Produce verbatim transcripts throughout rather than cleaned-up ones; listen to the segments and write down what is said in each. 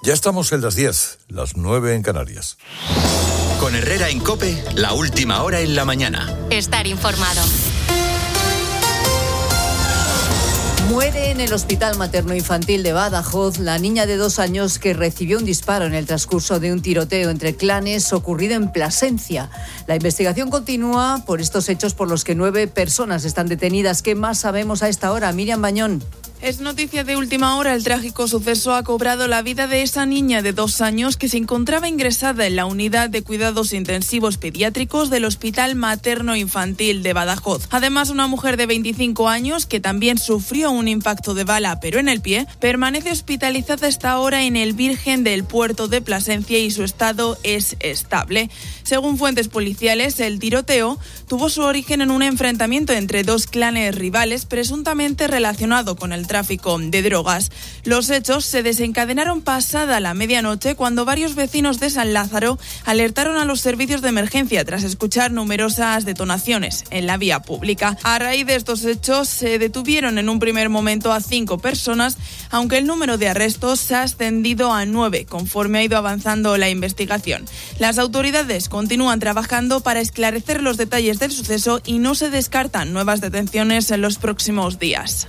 Ya estamos en las diez, las nueve en Canarias. Con Herrera en COPE, la última hora en la mañana. Estar informado. Muere en el Hospital Materno-Infantil de Badajoz la niña de dos años que recibió un disparo en el transcurso de un tiroteo entre clanes ocurrido en Plasencia. La investigación continúa por estos hechos por los que nueve personas están detenidas. ¿Qué más sabemos a esta hora? Miriam Bañón. Es noticia de última hora. El trágico suceso ha cobrado la vida de esa niña de dos años que se encontraba ingresada en la unidad de cuidados intensivos pediátricos del Hospital Materno-Infantil de Badajoz. Además, una mujer de veinticinco años que también sufrió un impacto de bala, pero en el pie, permanece hospitalizada hasta ahora en el Virgen del Puerto de Plasencia y su estado es estable. Según fuentes policiales, el tiroteo tuvo su origen en un enfrentamiento entre dos clanes rivales presuntamente relacionado con el tráfico de drogas. Los hechos se desencadenaron pasada la medianoche cuando varios vecinos de San Lázaro alertaron a los servicios de emergencia tras escuchar numerosas detonaciones en la vía pública. A raíz de estos hechos se detuvieron en un primer momento a cinco personas, aunque el número de arrestos se ha ascendido a nueve conforme ha ido avanzando la investigación. Las autoridades continúan trabajando para esclarecer los detalles del suceso y no se descartan nuevas detenciones en los próximos días.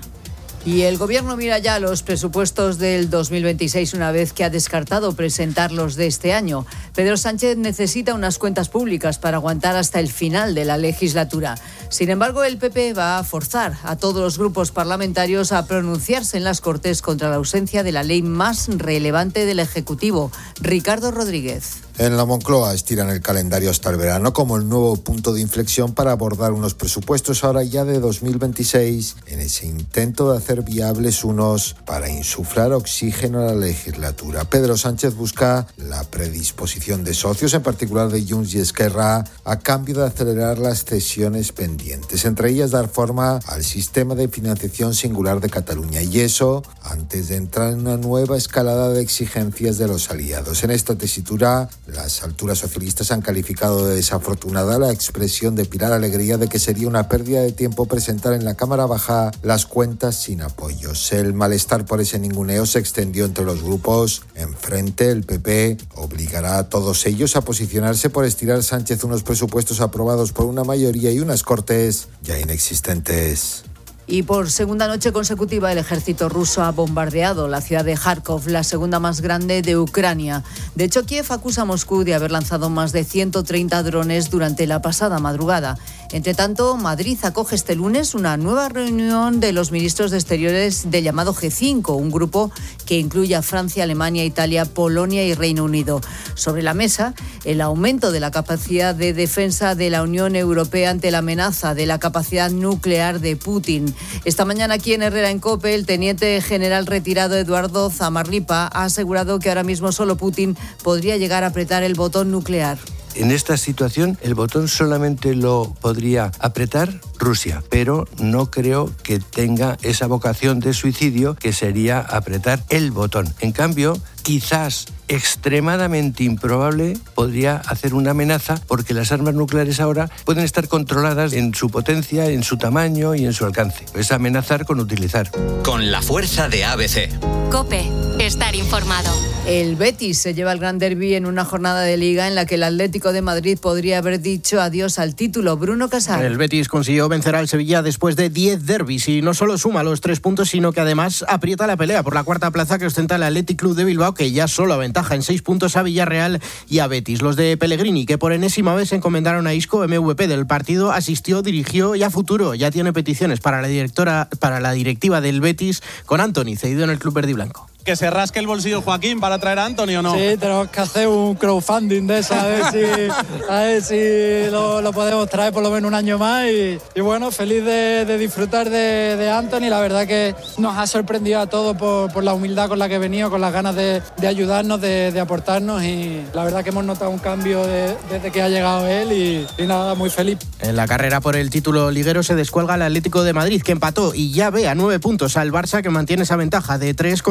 Y el Gobierno mira ya los presupuestos del dos mil veintiséis una vez que ha descartado presentar los de este año. Pedro Sánchez necesita unas cuentas públicas para aguantar hasta el final de la legislatura. Sin embargo, el P P va a forzar a todos los grupos parlamentarios a pronunciarse en las Cortes contra la ausencia de la ley más relevante del Ejecutivo. Ricardo Rodríguez. En la Moncloa estiran el calendario hasta el verano como el nuevo punto de inflexión para abordar unos presupuestos ahora ya de dos mil veintiséis en ese intento de hacer viables unos para insuflar oxígeno a la legislatura. Pedro Sánchez busca la predisposición de socios, en particular de Junts y Esquerra, a cambio de acelerar las cesiones pendientes, entre ellas dar forma al sistema de financiación singular de Cataluña, y eso antes de entrar en una nueva escalada de exigencias de los aliados. En esta tesitura, las alturas socialistas han calificado de desafortunada la expresión de Pilar Alegría de que sería una pérdida de tiempo presentar en la Cámara Baja las cuentas sin apoyos. El malestar por ese ninguneo se extendió entre los grupos. Enfrente, el P P obligará a todos ellos a posicionarse por estirar Sánchez unos presupuestos aprobados por una mayoría y unas Cortes ya inexistentes. Y por segunda noche consecutiva el ejército ruso ha bombardeado la ciudad de Kharkov, la segunda más grande de Ucrania. De hecho, Kiev acusa a Moscú de haber lanzado más de ciento treinta drones durante la pasada madrugada. Entre tanto, Madrid acoge este lunes una nueva reunión de los ministros de Exteriores del llamado G cinco, un grupo que incluye a Francia, Alemania, Italia, Polonia y Reino Unido. Sobre la mesa, el aumento de la capacidad de defensa de la Unión Europea ante la amenaza de la capacidad nuclear de Putin. Esta mañana aquí en Herrera en COPE, el teniente general retirado Eduardo Zamarripa ha asegurado que ahora mismo solo Putin podría llegar a apretar el botón nuclear. En esta situación, el botón solamente lo podría apretar Rusia, pero no creo que tenga esa vocación de suicidio que sería apretar el botón. En cambio, quizás extremadamente improbable podría hacer una amenaza porque las armas nucleares ahora pueden estar controladas en su potencia, en su tamaño y en su alcance. Es amenazar con utilizar. Con la fuerza de A B C. COPE, estar informado. El Betis se lleva el Gran Derbi en una jornada de Liga en la que el Atlético de Madrid podría haber dicho adiós al título. Bruno Casal. El Betis consiguió vencer al Sevilla después de diez derbis y no solo suma los tres puntos, sino que además aprieta la pelea por la cuarta plaza que ostenta el Athletic Club de Bilbao, que ya solo aventaja en seis puntos a Villarreal y a Betis. Los de Pellegrini, que por enésima vez encomendaron a Isco, M V P del partido, asistió, dirigió y a futuro ya tiene peticiones para la directora, para la directiva del Betis, con Antony cedido en el club verde y blanco. Que se rasque el bolsillo Joaquín para traer a Antony, ¿o no? Sí, tenemos que hacer un crowdfunding de eso, a ver si, a ver si lo, lo podemos traer por lo menos un año más. Y, y bueno, feliz de, de disfrutar de, de Antony. La verdad que nos ha sorprendido a todos por, por la humildad con la que ha venido, con las ganas de, de ayudarnos, de, de aportarnos. Y la verdad que hemos notado un cambio de, desde que ha llegado él y, y nada, muy feliz. En la carrera por el título liguero se descuelga el Atlético de Madrid, que empató y ya ve a nueve puntos al Barça, que mantiene esa ventaja de tres con el Real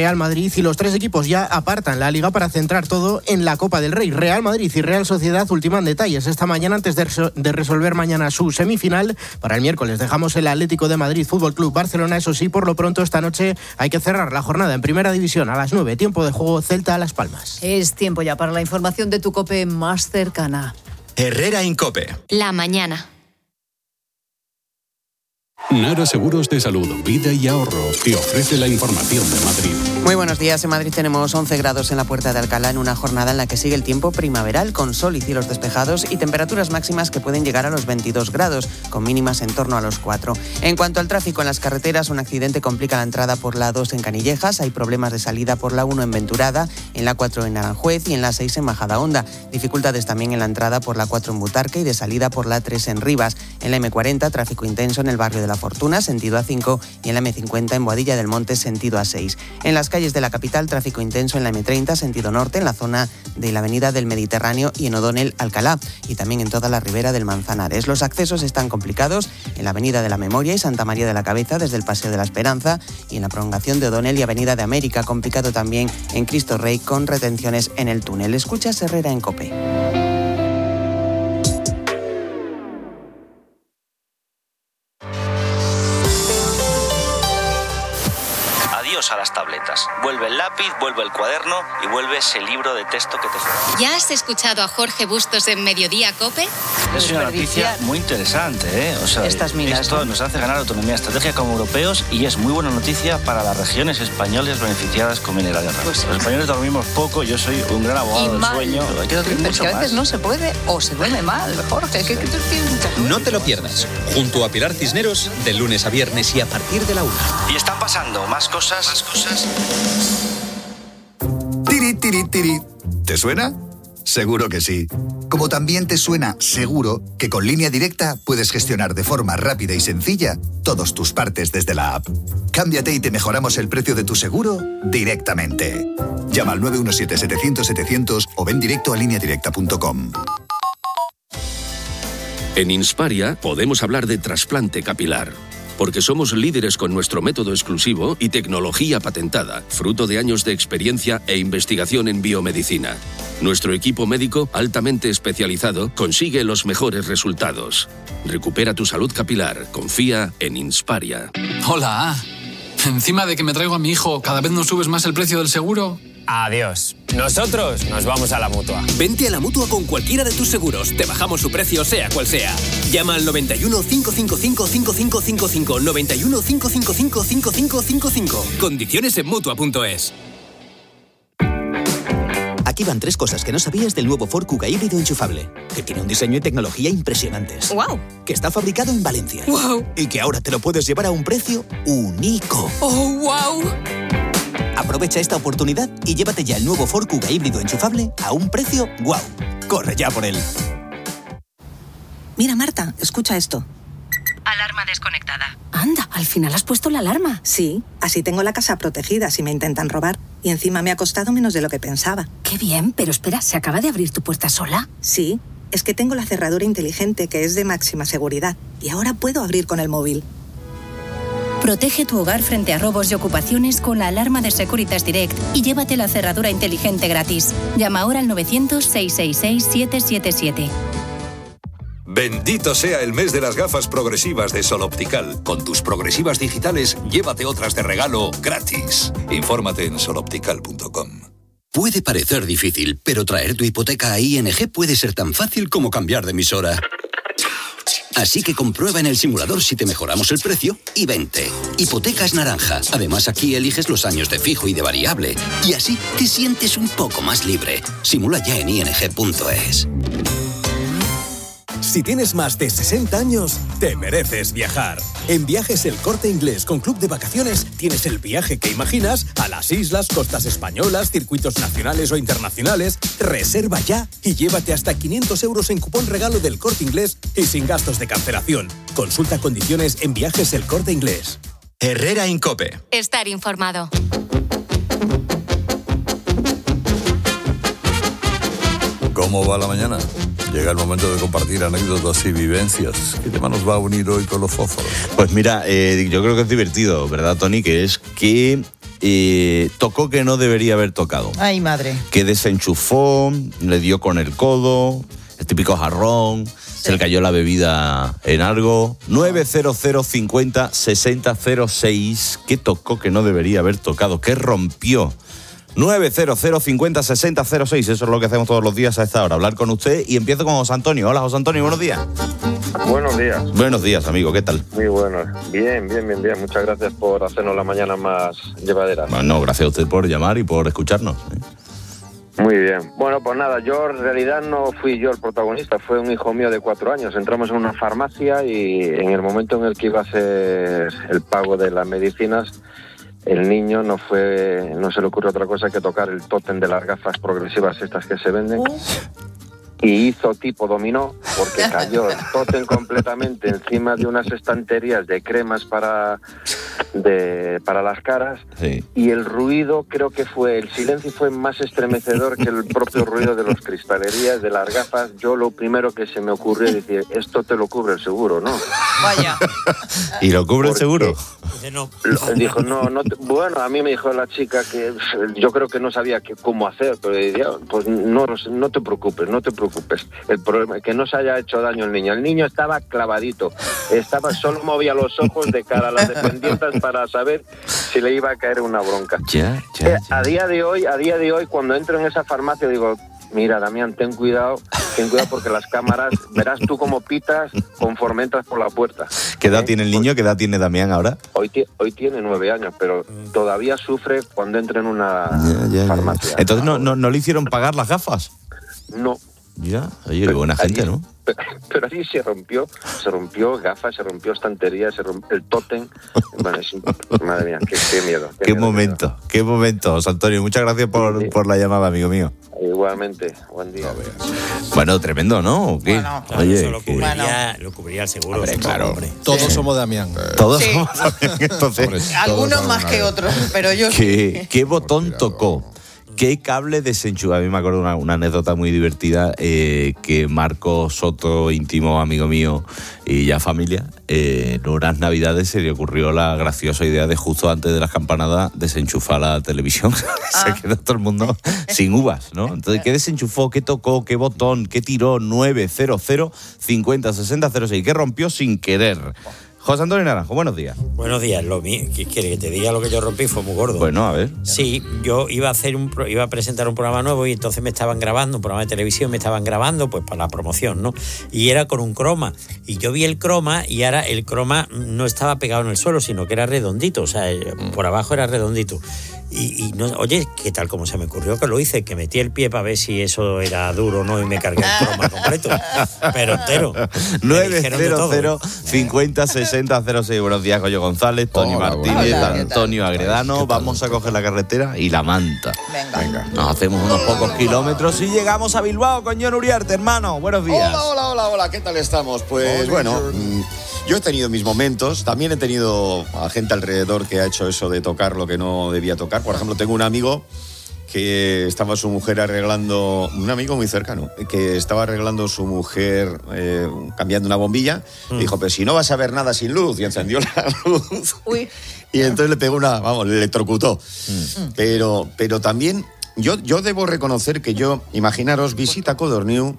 Real Madrid, y los tres equipos ya apartan la Liga para centrar todo en la Copa del Rey. Real Madrid y Real Sociedad ultiman detalles esta mañana antes de, resol- de resolver mañana su semifinal. Para el miércoles dejamos el Atlético de Madrid Fútbol Club Barcelona. Eso sí, por lo pronto esta noche hay que cerrar la jornada en Primera División a las nueve. Tiempo de juego Celta a Las Palmas. Es tiempo ya para la información de tu COPE más cercana. Herrera Incope. La mañana. Nara Seguros de Salud, Vida y Ahorro te ofrece la información de Madrid. Muy buenos días. En Madrid tenemos once grados en la Puerta de Alcalá en una jornada en la que sigue el tiempo primaveral con sol y cielos despejados y temperaturas máximas que pueden llegar a los veintidós grados, con mínimas en torno a los cuatro. En cuanto al tráfico en las carreteras, un accidente complica la entrada por la dos en Canillejas, hay problemas de salida por la uno en Venturada, en la cuatro en Aranjuez y en la seis en Majadahonda. Dificultades también en la entrada por la cuatro en Butarque y de salida por la tres en Rivas. En la eme cuarenta, tráfico intenso en el barrio de La Fortuna, sentido A cinco, y en la eme cincuenta en Boadilla del Monte, sentido A seis. En las calles de la capital, tráfico intenso en la eme treinta, sentido norte, en la zona de la avenida del Mediterráneo y en O'Donnell, Alcalá, y también en toda la ribera del Manzanares. Los accesos están complicados en la avenida de la Memoria y Santa María de la Cabeza desde el Paseo de la Esperanza, y en la prolongación de O'Donnell y avenida de América, complicado también en Cristo Rey con retenciones en el túnel. Escuchas Herrera en COPE. A las tabletas. Vuelve el lápiz, vuelve el cuaderno y vuelve ese libro de texto que te falta. ¿Ya has escuchado a Jorge Bustos en Mediodía COPE? Es una noticia muy interesante, ¿eh? O sea, Estas minas, esto ¿no? nos hace ganar autonomía estratégica como europeos y es muy buena noticia para las regiones españolas beneficiadas con minerales raros. Pues, los españoles dormimos poco, yo soy un gran abogado del sueño. Hay que dormir Pero mucho que a veces más. no se puede o se duerme mal, Jorge. ¿Qué, qué tú tienes mucha suerte? No te lo pierdas. Junto a Pilar Cisneros, de lunes a viernes y a partir de la una. Y están pasando más cosas, más cosas. Tiri, tiri, tiri. ¿Te suena? Seguro que sí. Como también te suena seguro que con Línea Directa puedes gestionar de forma rápida y sencilla todos tus partes desde la app. Cámbiate y te mejoramos el precio de tu seguro directamente. Llama al nueve uno siete, setecientos, setecientos o ven directo a línea directa punto com. En Insparia podemos hablar de trasplante capilar, porque somos líderes con nuestro método exclusivo y tecnología patentada, fruto de años de experiencia e investigación en biomedicina. Nuestro equipo médico altamente especializado consigue los mejores resultados. Recupera tu salud capilar. Confía en Insparia. Hola. Encima de que me traigo a mi hijo, ¿cada vez nos subes más el precio del seguro? Adiós. Nosotros nos vamos a la Mutua. Vente a la Mutua con cualquiera de tus seguros. Te bajamos su precio, sea cual sea. Llama al noventa y uno, cinco cinco cinco, cinco cinco cinco cinco. noventa y uno, cinco cinco cinco, cinco cinco cinco cinco. Condiciones en Mutua punto es. Aquí van tres cosas que no sabías del nuevo Ford Kuga híbrido enchufable. Que tiene un diseño y tecnología impresionantes. ¡Wow! Que está fabricado en Valencia. ¡Wow! Y que ahora te lo puedes llevar a un precio único. ¡Oh, wow! Aprovecha esta oportunidad y llévate ya el nuevo Ford Kuga híbrido enchufable a un precio ¡guau! Corre ya por él. Mira, Marta, escucha esto. Alarma desconectada. Anda, al final has puesto la alarma. Sí, así tengo la casa protegida si me intentan robar. Y encima me ha costado menos de lo que pensaba. Qué bien, pero espera, ¿se acaba de abrir tu puerta sola? Sí, es que tengo la cerradura inteligente que es de máxima seguridad. Y ahora puedo abrir con el móvil. Protege tu hogar frente a robos y ocupaciones con la alarma de Securitas Direct y llévate la cerradura inteligente gratis. Llama ahora al novecientos, seiscientos sesenta y seis, siete siete siete. Bendito sea el mes de las gafas progresivas de Sol Optical. Con tus progresivas digitales, llévate otras de regalo gratis. Infórmate en sol optical punto com. Puede parecer difícil, pero traer tu hipoteca a I N G puede ser tan fácil como cambiar de emisora. Así que comprueba en el simulador si te mejoramos el precio y vente. Hipotecas Naranja. Además, aquí eliges los años de fijo y de variable. Y así te sientes un poco más libre. Simula ya en i n g punto es. Si tienes más de sesenta años, te mereces viajar. En Viajes El Corte Inglés con Club de Vacaciones tienes el viaje que imaginas a las islas, costas españolas, circuitos nacionales o internacionales. Reserva ya y llévate hasta quinientos euros en cupón regalo del Corte Inglés y sin gastos de cancelación. Consulta condiciones en Viajes El Corte Inglés. Herrera Incope. Estar informado. ¿Cómo va la mañana? Llega el momento de compartir anécdotas y vivencias. ¿Qué tema nos va a unir hoy con los fósforos? Pues mira, eh, yo creo que es divertido, ¿verdad, Tony? Que es que eh, tocó que no debería haber tocado. Ay, madre. Que desenchufó, le dio con el codo, el típico jarrón, sí. Se le cayó la bebida en algo. nueve cero cero cincuenta sesenta cero seis. ¿Qué tocó que no debería haber tocado? ¿Qué rompió? nueve cero cero cincuenta sesenta cero seis. Eso es lo que hacemos todos los días a esta hora, hablar con usted. Y empiezo con José Antonio. Hola, José Antonio, buenos días. Buenos días. Buenos días, amigo, ¿qué tal? Muy buenos. Bien, bien, bien, bien. Muchas gracias por hacernos la mañana más llevadera. Bueno, gracias a usted por llamar y por escucharnos. Muy bien. Bueno, pues nada, yo en realidad no fui yo el protagonista, fue un hijo mío de cuatro años. Entramos en una farmacia y en el momento en el que iba a hacer el pago de las medicinas, el niño no fue, no se le ocurrió otra cosa que tocar el tótem de las gafas progresivas estas que se venden. Uh. Y hizo tipo dominó, porque cayó el tótem completamente encima de unas estanterías de cremas para, de, para las caras. Sí. Y el ruido, creo que fue, el silencio fue más estremecedor que el propio ruido de las cristalerías, de las gafas. Yo lo primero que se me ocurrió es decir, esto te lo cubre el seguro, ¿no? Vaya. ¿Y lo cubre el seguro? No. Lo, dijo, no, no te, bueno, a mí me dijo la chica que yo creo que no sabía que, cómo hacer, pero decía, pues no, no te preocupes, no te preocupes. El problema es que no se haya hecho daño el niño. El niño estaba clavadito, estaba solo movía los ojos de cara a las dependientes para saber si le iba a caer una bronca. Ya, ya, eh, ya. A día de hoy, a día de hoy, cuando entro en esa farmacia digo, mira, Damián, ten cuidado, ten cuidado porque las cámaras, verás tú cómo pitas conforme entras por la puerta. ¿Qué edad ¿Eh? tiene el niño? ¿Qué edad tiene Damián ahora? Hoy, hoy tiene nueve años, pero todavía sufre cuando entra en una ya, ya, farmacia. Ya. Entonces, ¿no, no, ¿no le hicieron pagar las gafas? No. Ya, oye, qué buena gente, ¿no? Pero, pero allí se rompió, se rompió gafas, se rompió estantería, se rompió el tótem. Bueno, es, madre mía, qué, qué miedo. Qué, qué miedo, momento, miedo. qué momento, José Antonio. Muchas gracias por, sí. por la llamada, amigo mío. Igualmente, buen día. Bueno, tremendo, ¿no? ¿Qué? Bueno, claro, oye, eso lo cubriría, bueno. lo cubriría el seguro. Hombre, claro. Hombre. Todos sí. somos Damián. Todos sí. somos Damián, entonces. Hombre, algunos más que otros, pero yo ¿Qué, sí. ¿Qué botón tocó? ¿Qué cable desenchufó? A mí me acuerdo una, una anécdota muy divertida eh, que Marco Soto, íntimo amigo mío y ya familia, eh, en unas navidades se le ocurrió la graciosa idea de justo antes de las campanadas desenchufar la televisión. Ah. Se quedó todo el mundo sin uvas, ¿no? Entonces, ¿qué desenchufó? ¿Qué tocó? ¿Qué botón? ¿Qué tiró? nueve cero cero cincuenta sesenta cero seis. ¿Qué rompió sin querer? José Antonio Naranjo, buenos días. Buenos días, lo mío, ¿qué quiere que te diga? Lo que yo rompí fue muy gordo. Bueno, a ver. Sí, yo iba a hacer un pro, iba a presentar un programa nuevo y entonces me estaban grabando, un programa de televisión, me estaban grabando pues para la promoción, ¿no? Y era con un croma. Y yo vi el croma y ahora el croma no estaba pegado en el suelo, sino que era redondito, o sea, por abajo era redondito. Y, y no, oye, ¿qué tal como se me ocurrió que lo hice? Que metí el pie para ver si eso era duro o no y me cargué el croma completo. Pero entero. nueve cero cero cincuenta sesenta cero seis. Buenos días, Goyo González, Tony Hola, Martínez, hola, Antonio Agredano. Vamos a coger la carretera y la manta. Venga. Venga. Nos hacemos unos pocos kilómetros y llegamos a Bilbao con John Uriarte, hermano. Buenos días. Hola, hola, hola, hola. ¿Qué tal estamos? Pues Hola, bueno, John. mmm, yo he tenido mis momentos. También he tenido a gente alrededor que ha hecho eso de tocar lo que no debía tocar. Por ejemplo, tengo un amigo que estaba su mujer arreglando, un amigo muy cercano, que estaba arreglando su mujer eh, cambiando una bombilla. Mm. Y dijo, pero si no vas a ver nada sin luz. Y encendió la luz. Uy. Y entonces le pegó una, vamos, le electrocutó. Mm. Pero, pero también, yo, yo debo reconocer que yo, imaginaros, visita Codorniu.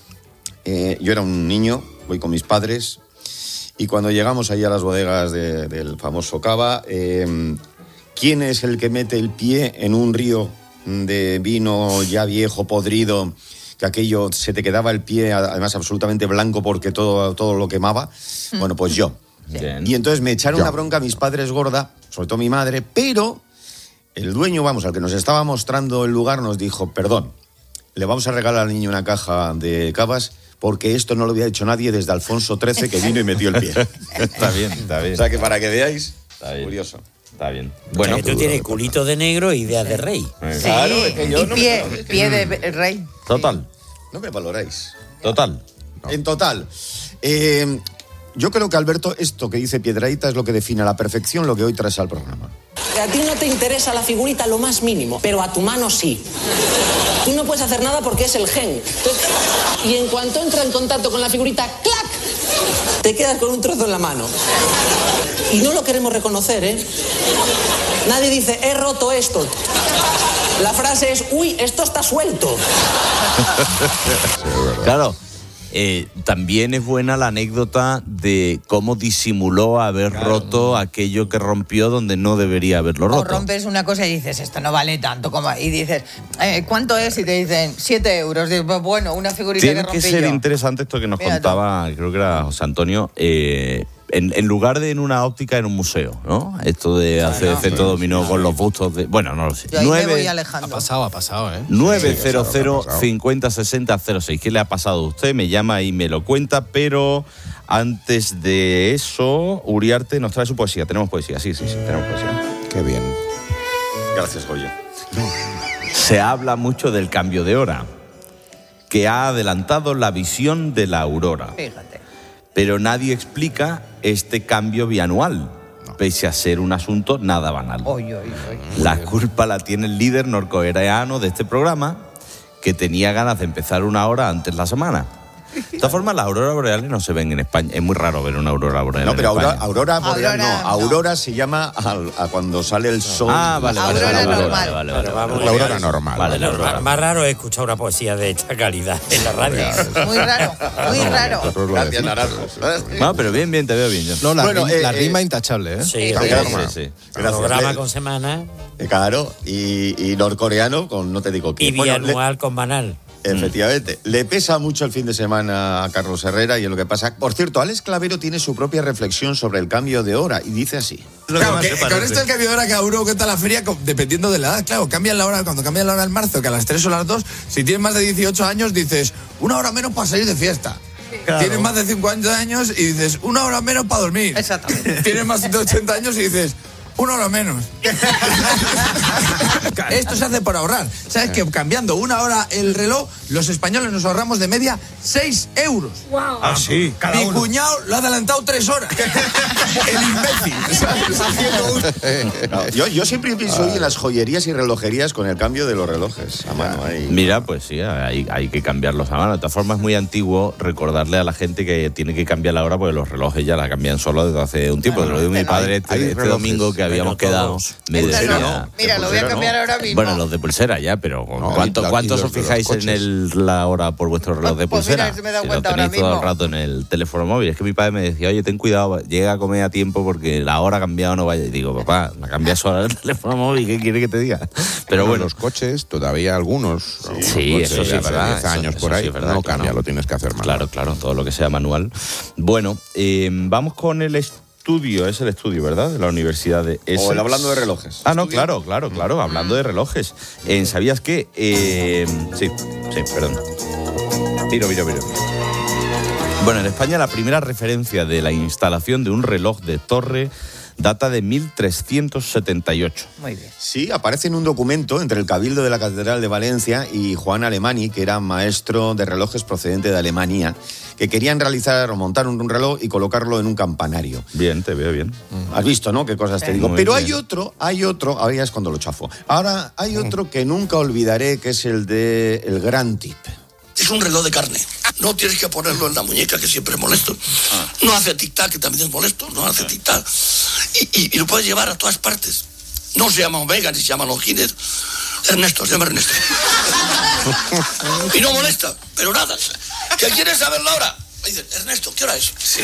Eh, yo era un niño, voy con mis padres. Y cuando llegamos ahí a las bodegas de, del famoso Cava, eh, ¿quién es el que mete el pie en un río de vino ya viejo, podrido, que aquello se te quedaba el pie, además absolutamente blanco porque todo, todo lo quemaba? Mm. Bueno, pues yo. Bien. Y entonces me echaron yo. una bronca a mis padres gorda, sobre todo mi madre, pero el dueño, vamos, al que nos estaba mostrando el lugar, nos dijo, perdón, le vamos a regalar al niño una caja de cavas porque esto no lo había hecho nadie desde Alfonso trece, que vino y metió el pie. Está bien, está bien. O sea que para que veáis, está bien. Curioso. Está bien. Bueno, tú tienes culito de negro y ideas de rey. Sí. Claro, es que yo y no pie, me... pie de rey. Total. No me valoráis. Total. No. En total. Eh, yo creo que, Alberto, esto que dice Piedrahita es lo que define a la perfección lo que hoy traes al programa. A ti no te interesa la figurita lo más mínimo, pero a tu mano sí. Tú no puedes hacer nada porque es el gen. Entonces, y en cuanto entra en contacto con la figurita, ¡clac! te quedas con un trozo en la mano. Y no lo queremos reconocer, ¿eh? Nadie dice, he roto esto. La frase es, uy, esto está suelto. Claro. Eh, también es buena la anécdota de cómo disimuló haber claro. roto aquello que rompió donde no debería haberlo roto. O rompes una cosa y dices, esto no vale tanto como... Y dices, eh, ¿cuánto es? Y te dicen, siete euros. Dices, bueno, una figurita Tiene que rompí que ser yo. interesante esto que nos Mira contaba, tú. creo que era José Antonio, eh, en, en lugar de en una óptica, en un museo, ¿no? Esto de claro, hacer efecto sí, dominó sí, con sí. los bustos de... Bueno, no lo sé. Yo ahí nueve, me voy alejando. Ha pasado, ha pasado, ¿eh? nueve cero cero, cincuenta, sesenta, cero seis. ¿Qué le ha pasado a usted? Me llama y me lo cuenta, pero antes de eso, Uriarte nos trae su poesía. Tenemos poesía, sí, sí, sí, tenemos poesía. Qué bien. Gracias, Goya. Se habla mucho del cambio de hora, que ha adelantado la visión de la aurora. Fíjate. Pero nadie explica este cambio bianual, no. pese a ser un asunto nada banal. Oy, oy, oy. La culpa la tiene el líder norcoreano de este programa, que tenía ganas de empezar una hora antes la semana. De todas formas, las auroras boreales no se ven en España. Es muy raro ver una aurora boreal. No, pero en aurora, España. aurora boreal Aurora, no. no. Aurora se llama a, a cuando sale el sol. Ah, vale, vale. Aurora vale, vale, normal. vale, vale, vale, vale. La aurora normal. Vale, la aurora. Más, más raro es escuchar una poesía de esta calidad en la radio. Muy raro, muy raro. Gracias, Naranjo. No, pero bien, bien, te veo bien. John. No, la, Bueno, rima, eh, la eh, rima intachable, ¿eh? Sí, Sí, sí, claro, sí, sí. sí. Gracias. Programa Le- con semana Eh, Claro, y, y norcoreano con no te digo qué. y Bueno, le- bianual con banal. Efectivamente. Le pesa mucho el fin de semana a Carlos Herrera y es lo que pasa. Por cierto, Alex Clavero tiene su propia reflexión sobre el cambio de hora y dice así. Claro, que, con esto del cambio de hora cada uno cuenta la feria con- dependiendo de la edad. Claro, cambian la hora, cuando cambian la hora en marzo, que a las tres o las dos, si tienes más de dieciocho años, dices, una hora menos para salir de fiesta. Claro. Tienes más de cincuenta años y dices, una hora menos para dormir. Exactamente. Tienes más de ochenta años y dices, una hora menos. Esto se hace por ahorrar. ¿Sabes que cambiando una hora el reloj, los españoles nos ahorramos de media seis euros? Wow. Ah, sí. Mi cuñado lo ha adelantado tres horas. El imbécil. ¿Sabes? Haciendo un... No, yo, yo siempre pienso hoy en las joyerías y relojerías con el cambio de los relojes a mano. Ahí. Mira, pues sí, hay, hay que cambiarlos a mano. De todas formas, es muy antiguo recordarle a la gente que tiene que cambiar la hora porque los relojes ya la cambian solo desde hace un tiempo. Claro, Lo digo mi pero padre hay- este, hay este relojes, domingo que habíamos pero quedado. todos. Me Pulsera decía, no. Mira, lo voy a pulsera cambiar no. ahora mismo. bueno, los de pulsera ya, pero No, ¿cuánto- y la- ¿cuántos y os los de los fijáis en coches. el, la hora por vuestro reloj de Pues mira, pulsera? se me he dado Si cuenta lo tenéis ahora todo el mismo. rato en el teléfono móvil. Es que mi padre me decía, oye, ten cuidado, llega a comer a tiempo porque la hora ha cambiado, no vaya. Y digo, papá, me cambias ahora el teléfono móvil, ¿qué quiere que te diga? Pero Bueno, bueno, los coches, todavía algunos. Sí, algunos eso coches sí de es hace verdad, diez eso- años eso por sí ahí, es verdad, no claro. cambia, lo tienes que hacer mal. claro, claro, todo lo que sea manual. Bueno, eh, vamos con el estudio, es el estudio, ¿verdad? De la Universidad de Essex. O el hablando de relojes. Ah, no, claro, claro, claro, hablando de relojes. Eh, ¿Sabías qué? Eh, sí, sí, perdón. Miro, miro, miro. Bueno, en España la primera referencia de la instalación de un reloj de torre data de mil trescientos setenta y ocho. Muy bien. Sí, aparece en un documento entre el Cabildo de la Catedral de Valencia y Juan Alemany, que era maestro de relojes procedente de Alemania, que querían realizar o montar un reloj y colocarlo en un campanario. Bien, te veo bien. Has visto, ¿no? Qué cosas te Eh. digo. Muy Pero bien. hay otro, hay otro, ahora ya es cuando lo chafo. Ahora hay otro que nunca olvidaré, que es el de el Gran Tip. Es un reloj de carne. No tienes que ponerlo en la muñeca, que siempre es molesto. No hace tic-tac, que también es molesto. No hace tic-tac. Y, y, y lo puedes llevar a todas partes. No se llama Omega, ni se llama Longines. Ernesto, se llama Ernesto. Y no molesta, pero nada. ¿Qué quieres saber la hora? Me dicen, Ernesto, ¿qué hora es? Sí.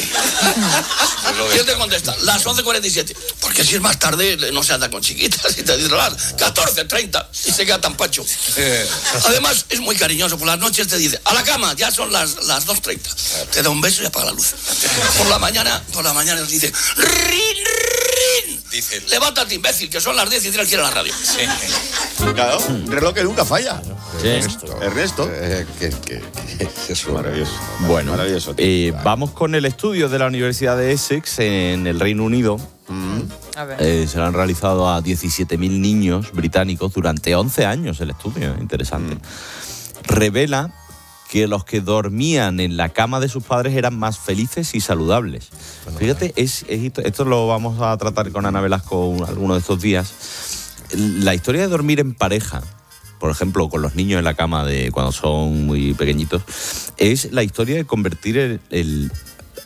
¿Y él te contesta? Las once cuarenta y siete. Porque si es más tarde, no se anda con chiquitas y te dice las catorce treinta y se queda tan pacho. Además, es muy cariñoso. Por las noches te dice, a la cama, ya son las, las dos treinta. Te da un beso y apaga la luz. Por la mañana, por la mañana nos dice, rin, rin. Dice, levántate, imbécil, que son las diez y tienes que ir a la radio. Sí. Claro, un reloj que nunca falla. Sí. Ernesto. Ernesto. Eh, que, que, que es maravilloso. Bueno, maravilloso. eh, vamos con el estudio de la Universidad de Essex en el Reino Unido. A ver. Eh, se lo han realizado a diecisiete mil niños británicos durante once años el estudio, ¿eh? Interesante. Revela que los que dormían en la cama de sus padres eran más felices y saludables. Fíjate, es, es- esto lo vamos a tratar con Ana Velasco alguno de estos días. La historia de dormir en pareja, por ejemplo, con los niños en la cama de cuando son muy pequeñitos, es la historia de convertir el, el-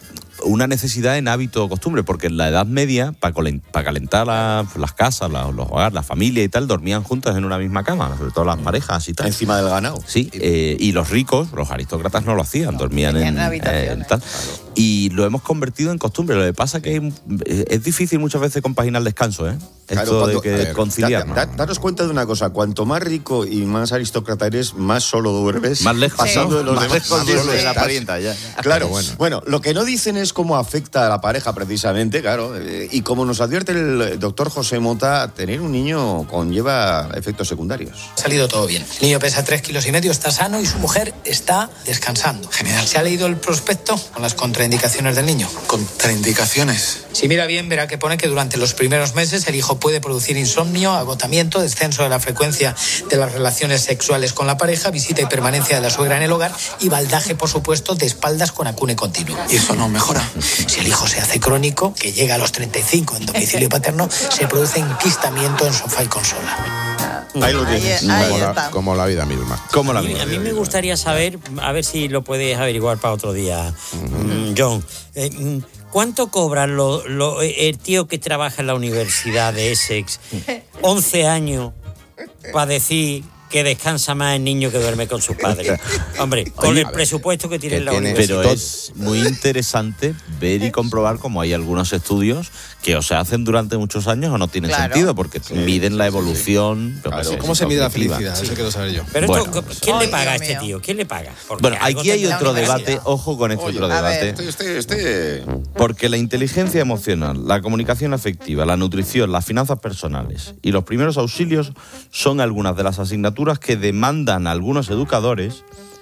una necesidad en hábito o costumbre, porque en la Edad Media, para calentar la, las casas, la, los hogares, la familia y tal, dormían juntas en una misma cama, sobre todo las parejas y tal. Encima del ganado. Sí, eh, y los ricos, los aristócratas no lo hacían, dormían en, en tal. Y lo hemos convertido en costumbre. Lo que pasa que es, es difícil muchas veces compaginar el descanso, ¿eh? Claro, Esto cuando, de que ver, conciliar. da, da, daros cuenta de una cosa, cuanto más rico y más aristócrata eres, más solo duermes. Más lejos, pasando sí. de los Más demás. lejos Más de la estás. parienta, ya. Claro, Bueno. bueno. lo que no dicen es cómo afecta a la pareja precisamente, claro. eh, Y como nos advierte el doctor José Mota, tener un niño conlleva efectos secundarios. Ha salido todo bien. El niño pesa tres kilos y medio, está sano y su mujer está descansando. Genial. ¿Se ha leído el prospecto con las contraindicaciones del niño? ¿Contraindicaciones? Si mira bien, verá que pone que durante los primeros meses el hijo puede producir insomnio, agotamiento, descenso de la frecuencia de las relaciones sexuales con la pareja, visita y permanencia de la suegra en el hogar y baldaje, por supuesto, de espaldas con acune continuo. ¿Y eso no mejora? Si el hijo se hace crónico, que llega a los treinta y cinco en domicilio paterno, se produce enquistamiento en sofá y consola. Ahí lo tienes. Ahí- ahí como, la, está. como la vida misma. Como la A mí, vida. a mí me gustaría saber, a ver si lo puedes averiguar para otro día, mm, John. Eh, mm, ¿Cuánto cobra lo, lo- el tío que trabaja en la Universidad de Essex? once años para decir que descansa más el niño que duerme con sus padres. Hombre, con Oye, el presupuesto que tiene que la tiene- universidad. pero es muy interesante ver y comprobar cómo hay algunos estudios que o se hacen durante muchos años o no tienen Claro. sentido, porque miden la evolución. yo qué sé, ¿Cómo se mide la cognitiva. felicidad? Eso quiero saber yo. Pero Bueno, esto, ¿quién le Ay, paga a Dios este mío. tío? ¿Quién le paga? Porque Bueno, algo aquí hay tendrá otro la universidad. debate, ojo con este Oye, otro a debate. ver. Este, este, este... Porque la inteligencia emocional, la comunicación afectiva, la nutrición, las finanzas personales y los primeros auxilios son algunas de las asignaturas que demandan algunos educadores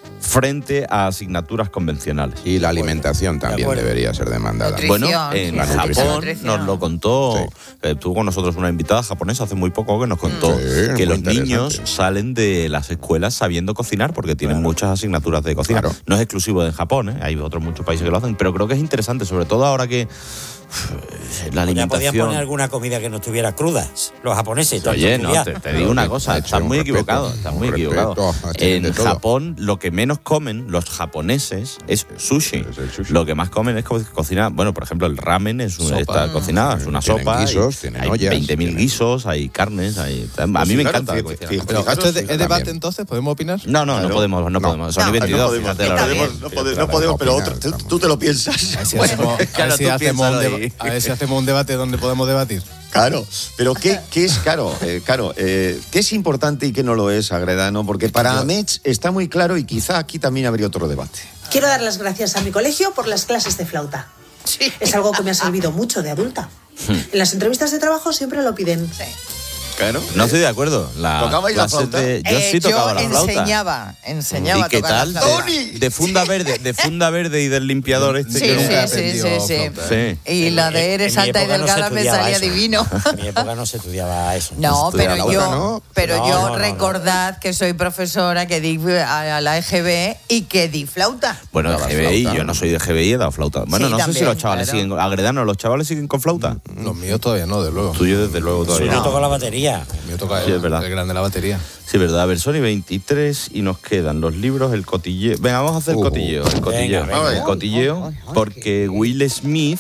frente a asignaturas convencionales. Y la alimentación también acuerdo. debería ser demandada. Nutrición. Bueno, en La Japón nutrición. Nutrición. nos lo contó, Sí. eh, tuvo con nosotros una invitada japonesa hace muy poco que nos contó Sí, que muy los interesante. niños salen de las escuelas sabiendo cocinar porque tienen muchas asignaturas de cocina. Claro. No es exclusivo de Japón, ¿eh? Hay otros muchos países que lo hacen, pero creo que es interesante, sobre todo ahora que uf, la Ya podían alimentación... poner alguna comida que no estuviera cruda. Los japoneses. tanto Oye, no, estudiar. te, te digo una cosa, De hecho, estás un muy respeto, equivocado, estás un muy equivocado. respeto, tienen de En todo. Japón lo que menos comen los japoneses es sushi. Es el sushi. Lo que más comen es co- cocina, bueno, por ejemplo, el ramen es un- Sopa. está cocinada, es una Tienen sopa. guisos, y tienen hay ollas, veinte mil tienen- guisos, hay carnes, hay, a mí me fijaros, encanta la fí- cocina fí- japonesa. Pero Fijaros, ¿esto es, de- es fijaros. debate entonces? ¿Podemos opinar? No, no, no Claro. podemos, no, No. podemos. Son No, y veintidós, No podemos, fíjate la no hora. podemos, no podemos, no podemos, pero otro, tú, tú te lo piensas. A ver si Bueno, hacemos, a ver claro, si tú hacemos un, piénsalo deba- ahí. a ver si hacemos un debate donde podemos debatir. Claro, pero ¿qué, qué es claro? Eh, claro, eh, ¿qué es importante y qué no lo es, Agredano? Porque para Amech está muy claro y quizá aquí también habría otro debate. Quiero dar las gracias a mi colegio por las clases de flauta. Es algo que me ha servido mucho de adulta. En las entrevistas de trabajo siempre lo piden. Claro. No estoy de acuerdo. La ¿Tocabais la clase flauta? de- yo Eh, sí tocaba la flauta. enseñaba, enseñaba ¿Y qué a tocar tal? la flauta. De, de funda verde, de funda verde y del limpiador este Sí, que nunca sí, sí, aprendió sí, sí. flauta, ¿eh? Sí. Y la de eres En mi alta y época no se delgada me estudiaba salía eso. divino. En mi época no se estudiaba eso. No, Estudiar pero la yo, otra, ¿no? pero No, yo no, no, no. recordad que soy profesora, que di a la E G B y que di flauta. Bueno, de Daba G B I, flauta. yo no soy de G B I, he dado flauta. Bueno, Sí, no sé si también, los chavales claro. siguen. Agredano, ¿los chavales siguen con flauta? Los míos todavía no, de luego. Tuyo, desde luego, Sí, todavía. yo no. toco la batería. El mío toca Sí, el, es verdad. el grande de la batería. Sí, verdad. A ver, Sony veintitrés y nos quedan los libros, el cotilleo. Venga, vamos a hacer el Uh. cotilleo. El cotilleo. Venga, venga. El cotilleo, porque Will Smith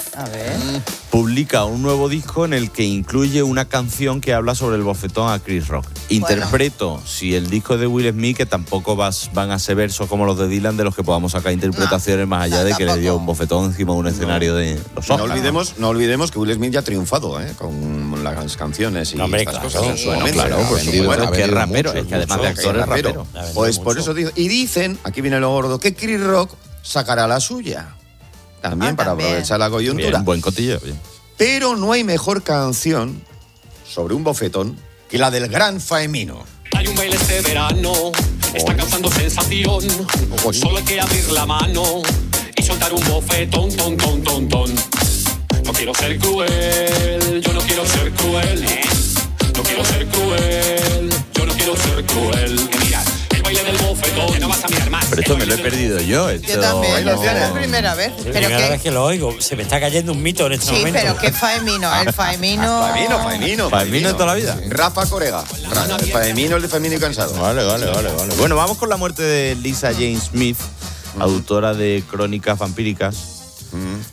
publica un nuevo disco en el que incluye una canción que habla sobre el bofetón a Chris Rock. Interpreto, si el disco de Will Smith, que tampoco vas, van a ser versos como los de Dylan, de los que podamos sacar interpretaciones más allá de que le dio un bofetón encima de un escenario de los No Oscars. olvidemos, no olvidemos que Will Smith ya ha triunfado ¿eh? con las canciones y Hombre, estas claro. cosas en su Bueno, momento. claro, Ha pues vendido, bueno, ha es que es vendido rapero, mucho, es que además de mucho, actor es rapero. rapero. Ha vendido Pues mucho. por eso digo, y dicen, aquí viene lo gordo, que Chris Rock sacará la suya. También Ah, para también. aprovechar la coyuntura. Bien, buen cotilleo. Bien. Pero no hay mejor canción sobre un bofetón que la del gran Faemino. Hay un baile este verano, está causando sensación. Solo hay que abrir la mano y soltar un bofetón, ton, ton, ton, ton. No quiero ser cruel, yo no quiero ser cruel. No quiero ser cruel, yo no quiero ser cruel. Mira, el baile del bofetón, que no vas a mirar más. Pero esto me lo he perdido yo. Esto, Yo también, Ahí lo lo es la tienes. primera vez. Es la Pero primera vez que, que lo oigo. Se me está cayendo un mito en este sí, momento. pero qué faemino, el faemino. Faemino, Faemino. Faemino de toda la vida. Rafa Corega. Ra- Faemino, el de Faemino y Cansado. Vale, vale, vale, vale. Bueno, vamos con la muerte de Lisa Jane Smith, autora de Crónicas Vampíricas.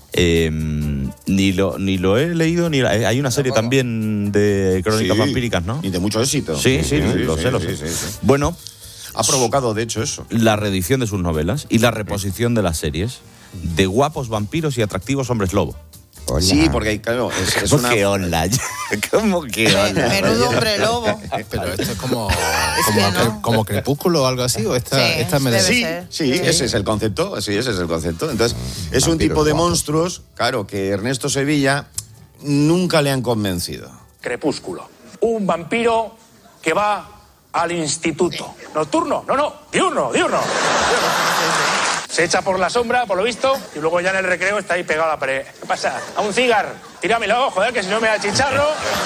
Eh, ni lo ni lo he leído, ni la, hay una serie también de crónicas Sí, vampíricas, ¿no? Y de mucho éxito. Sí, sí, Sí, sí, lo sí, sé, lo sí, sé. sí, sí. Bueno, ha provocado, de hecho, eso. La reedición de sus novelas y la reposición de las series de guapos vampiros y atractivos hombres lobo. Hola. Sí, porque claro, es, es ¿Cómo una... que hola? ¿Cómo que hola? Menudo hombre lobo. Pero esto es como, Es como, que no. cre- como Crepúsculo o algo así, o esta, Sí, esta me debe da- Sí, ser. sí, Sí. ese es el concepto, sí, ese es el concepto. Entonces, es un vampiros tipo de guapos. monstruos, claro, que Ernesto Sevilla nunca le han convencido. Crepúsculo. Un vampiro que va al instituto. ¿Nocturno? No, no, diurno, diurno. Se echa por la sombra, por lo visto, y luego ya en el recreo está ahí pegado a la pared. ¿Qué pasa? A un cigar. Tíramelo, joder, que si no me da chicharro.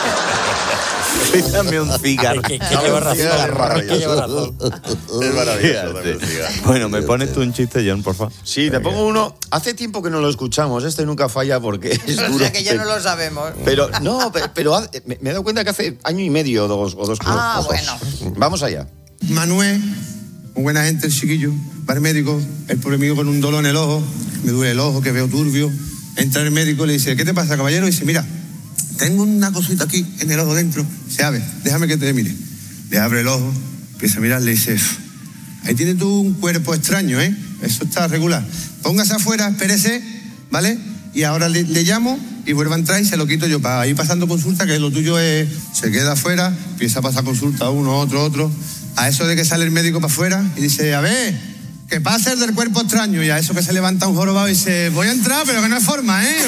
Dame un cigarro. Que, que lleva razón. Que lleva razón. Es maravilloso. dame un cigarro. Bueno, me pones tú un chiste, John, por favor. Sí, te pongo uno. Hace tiempo que no lo escuchamos, este nunca falla porque es O duro. sea que ya no lo sabemos. Pero, no, pe- pero ha- me me he dado cuenta que hace año y medio o dos, o dos Ah, cosas. bueno. Vamos allá. Manuel, muy buena gente, el chiquillo, va al médico, el pobre mío con un dolor en el ojo, me duele el ojo, que veo turbio. Entra el médico y le dice, ¿qué te pasa, caballero? Y dice, mira, tengo una cosita aquí en el ojo dentro. Se abre, déjame que te mire. Le abre el ojo, empieza a mirar, le dice, ahí tienes tú un cuerpo extraño, ¿eh? Eso está regular. Póngase afuera, espérese, ¿vale? Y ahora le, le llamo y vuelva a entrar y se lo quito yo para ir pasando consulta, que lo tuyo es, se queda afuera, empieza a pasar consulta uno, otro, otro. A eso de que sale el médico para afuera y dice, a ver, que pasa el del cuerpo extraño. Y a eso que se levanta un jorobado y dice, voy a entrar, pero que no es forma, ¿eh?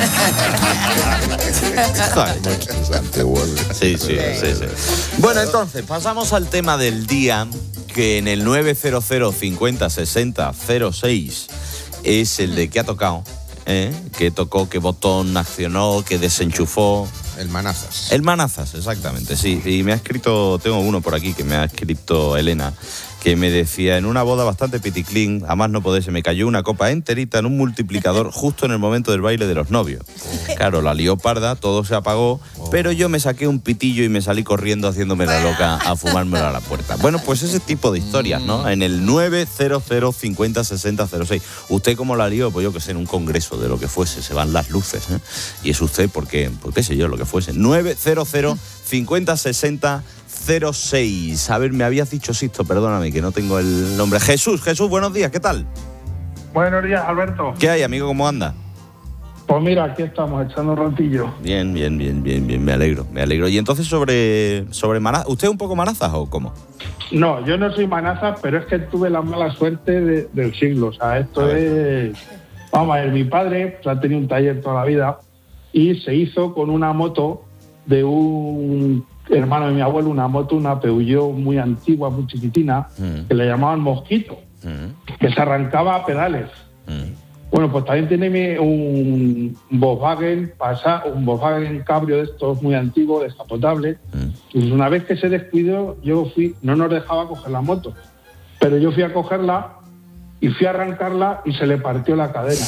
Sí, sí, sí, sí. Bueno, entonces, pasamos al tema del día, que en el nueve cero cero cincuenta sesenta cero seis es el de qué ha tocado, ¿eh? Qué tocó, qué botón accionó, qué desenchufó. El manazas. El manazas, exactamente, sí. Y me ha escrito, tengo uno por aquí que me ha escrito Elena, que me decía, en una boda bastante piticlín, a más no poder, se me cayó una copa enterita en un multiplicador justo en el momento del baile de los novios. Claro, la lió parda, todo se apagó, pero yo me saqué un pitillo y me salí corriendo haciéndome la loca a fumármelo a la puerta. Bueno, pues ese tipo de historias, ¿no? En el nueve cero cero cincuenta sesenta cero seis. ¿Usted cómo la lió? Pues yo que sé, en un congreso de lo que fuese, se van las luces, ¿eh? Y es usted porque, pues qué sé yo, lo que fuese. nueve cero cero cincuenta sesenta cero seis. A ver, me habías dicho Sisto, perdóname, que no tengo el nombre. Jesús, Jesús, buenos días, ¿qué tal? Buenos días, Alberto. ¿Qué hay, amigo? ¿Cómo anda? Pues mira, aquí estamos echando un ratillo. Bien, bien, bien, bien, bien, me alegro, me alegro. Y entonces sobre, sobre manazas, ¿usted es un poco manazas o cómo? No, yo no soy manaza, pero es que tuve la mala suerte de- del siglo. O sea, esto es... Vamos a ver, mi padre pues, ha tenido un taller toda la vida y se hizo con una moto de un hermano de mi abuelo, una moto, una Peugeot muy antigua, muy chiquitina, que le llamaban Mosquito, que se arrancaba a pedales. Bueno, pues también tiene mi- un Volkswagen Passat, un Volkswagen Cabrio de estos muy antiguos, descapotable. Y una vez que se descuidó, yo fui, no nos dejaba coger la moto, pero yo fui a cogerla y fui a arrancarla y se le partió la cadena.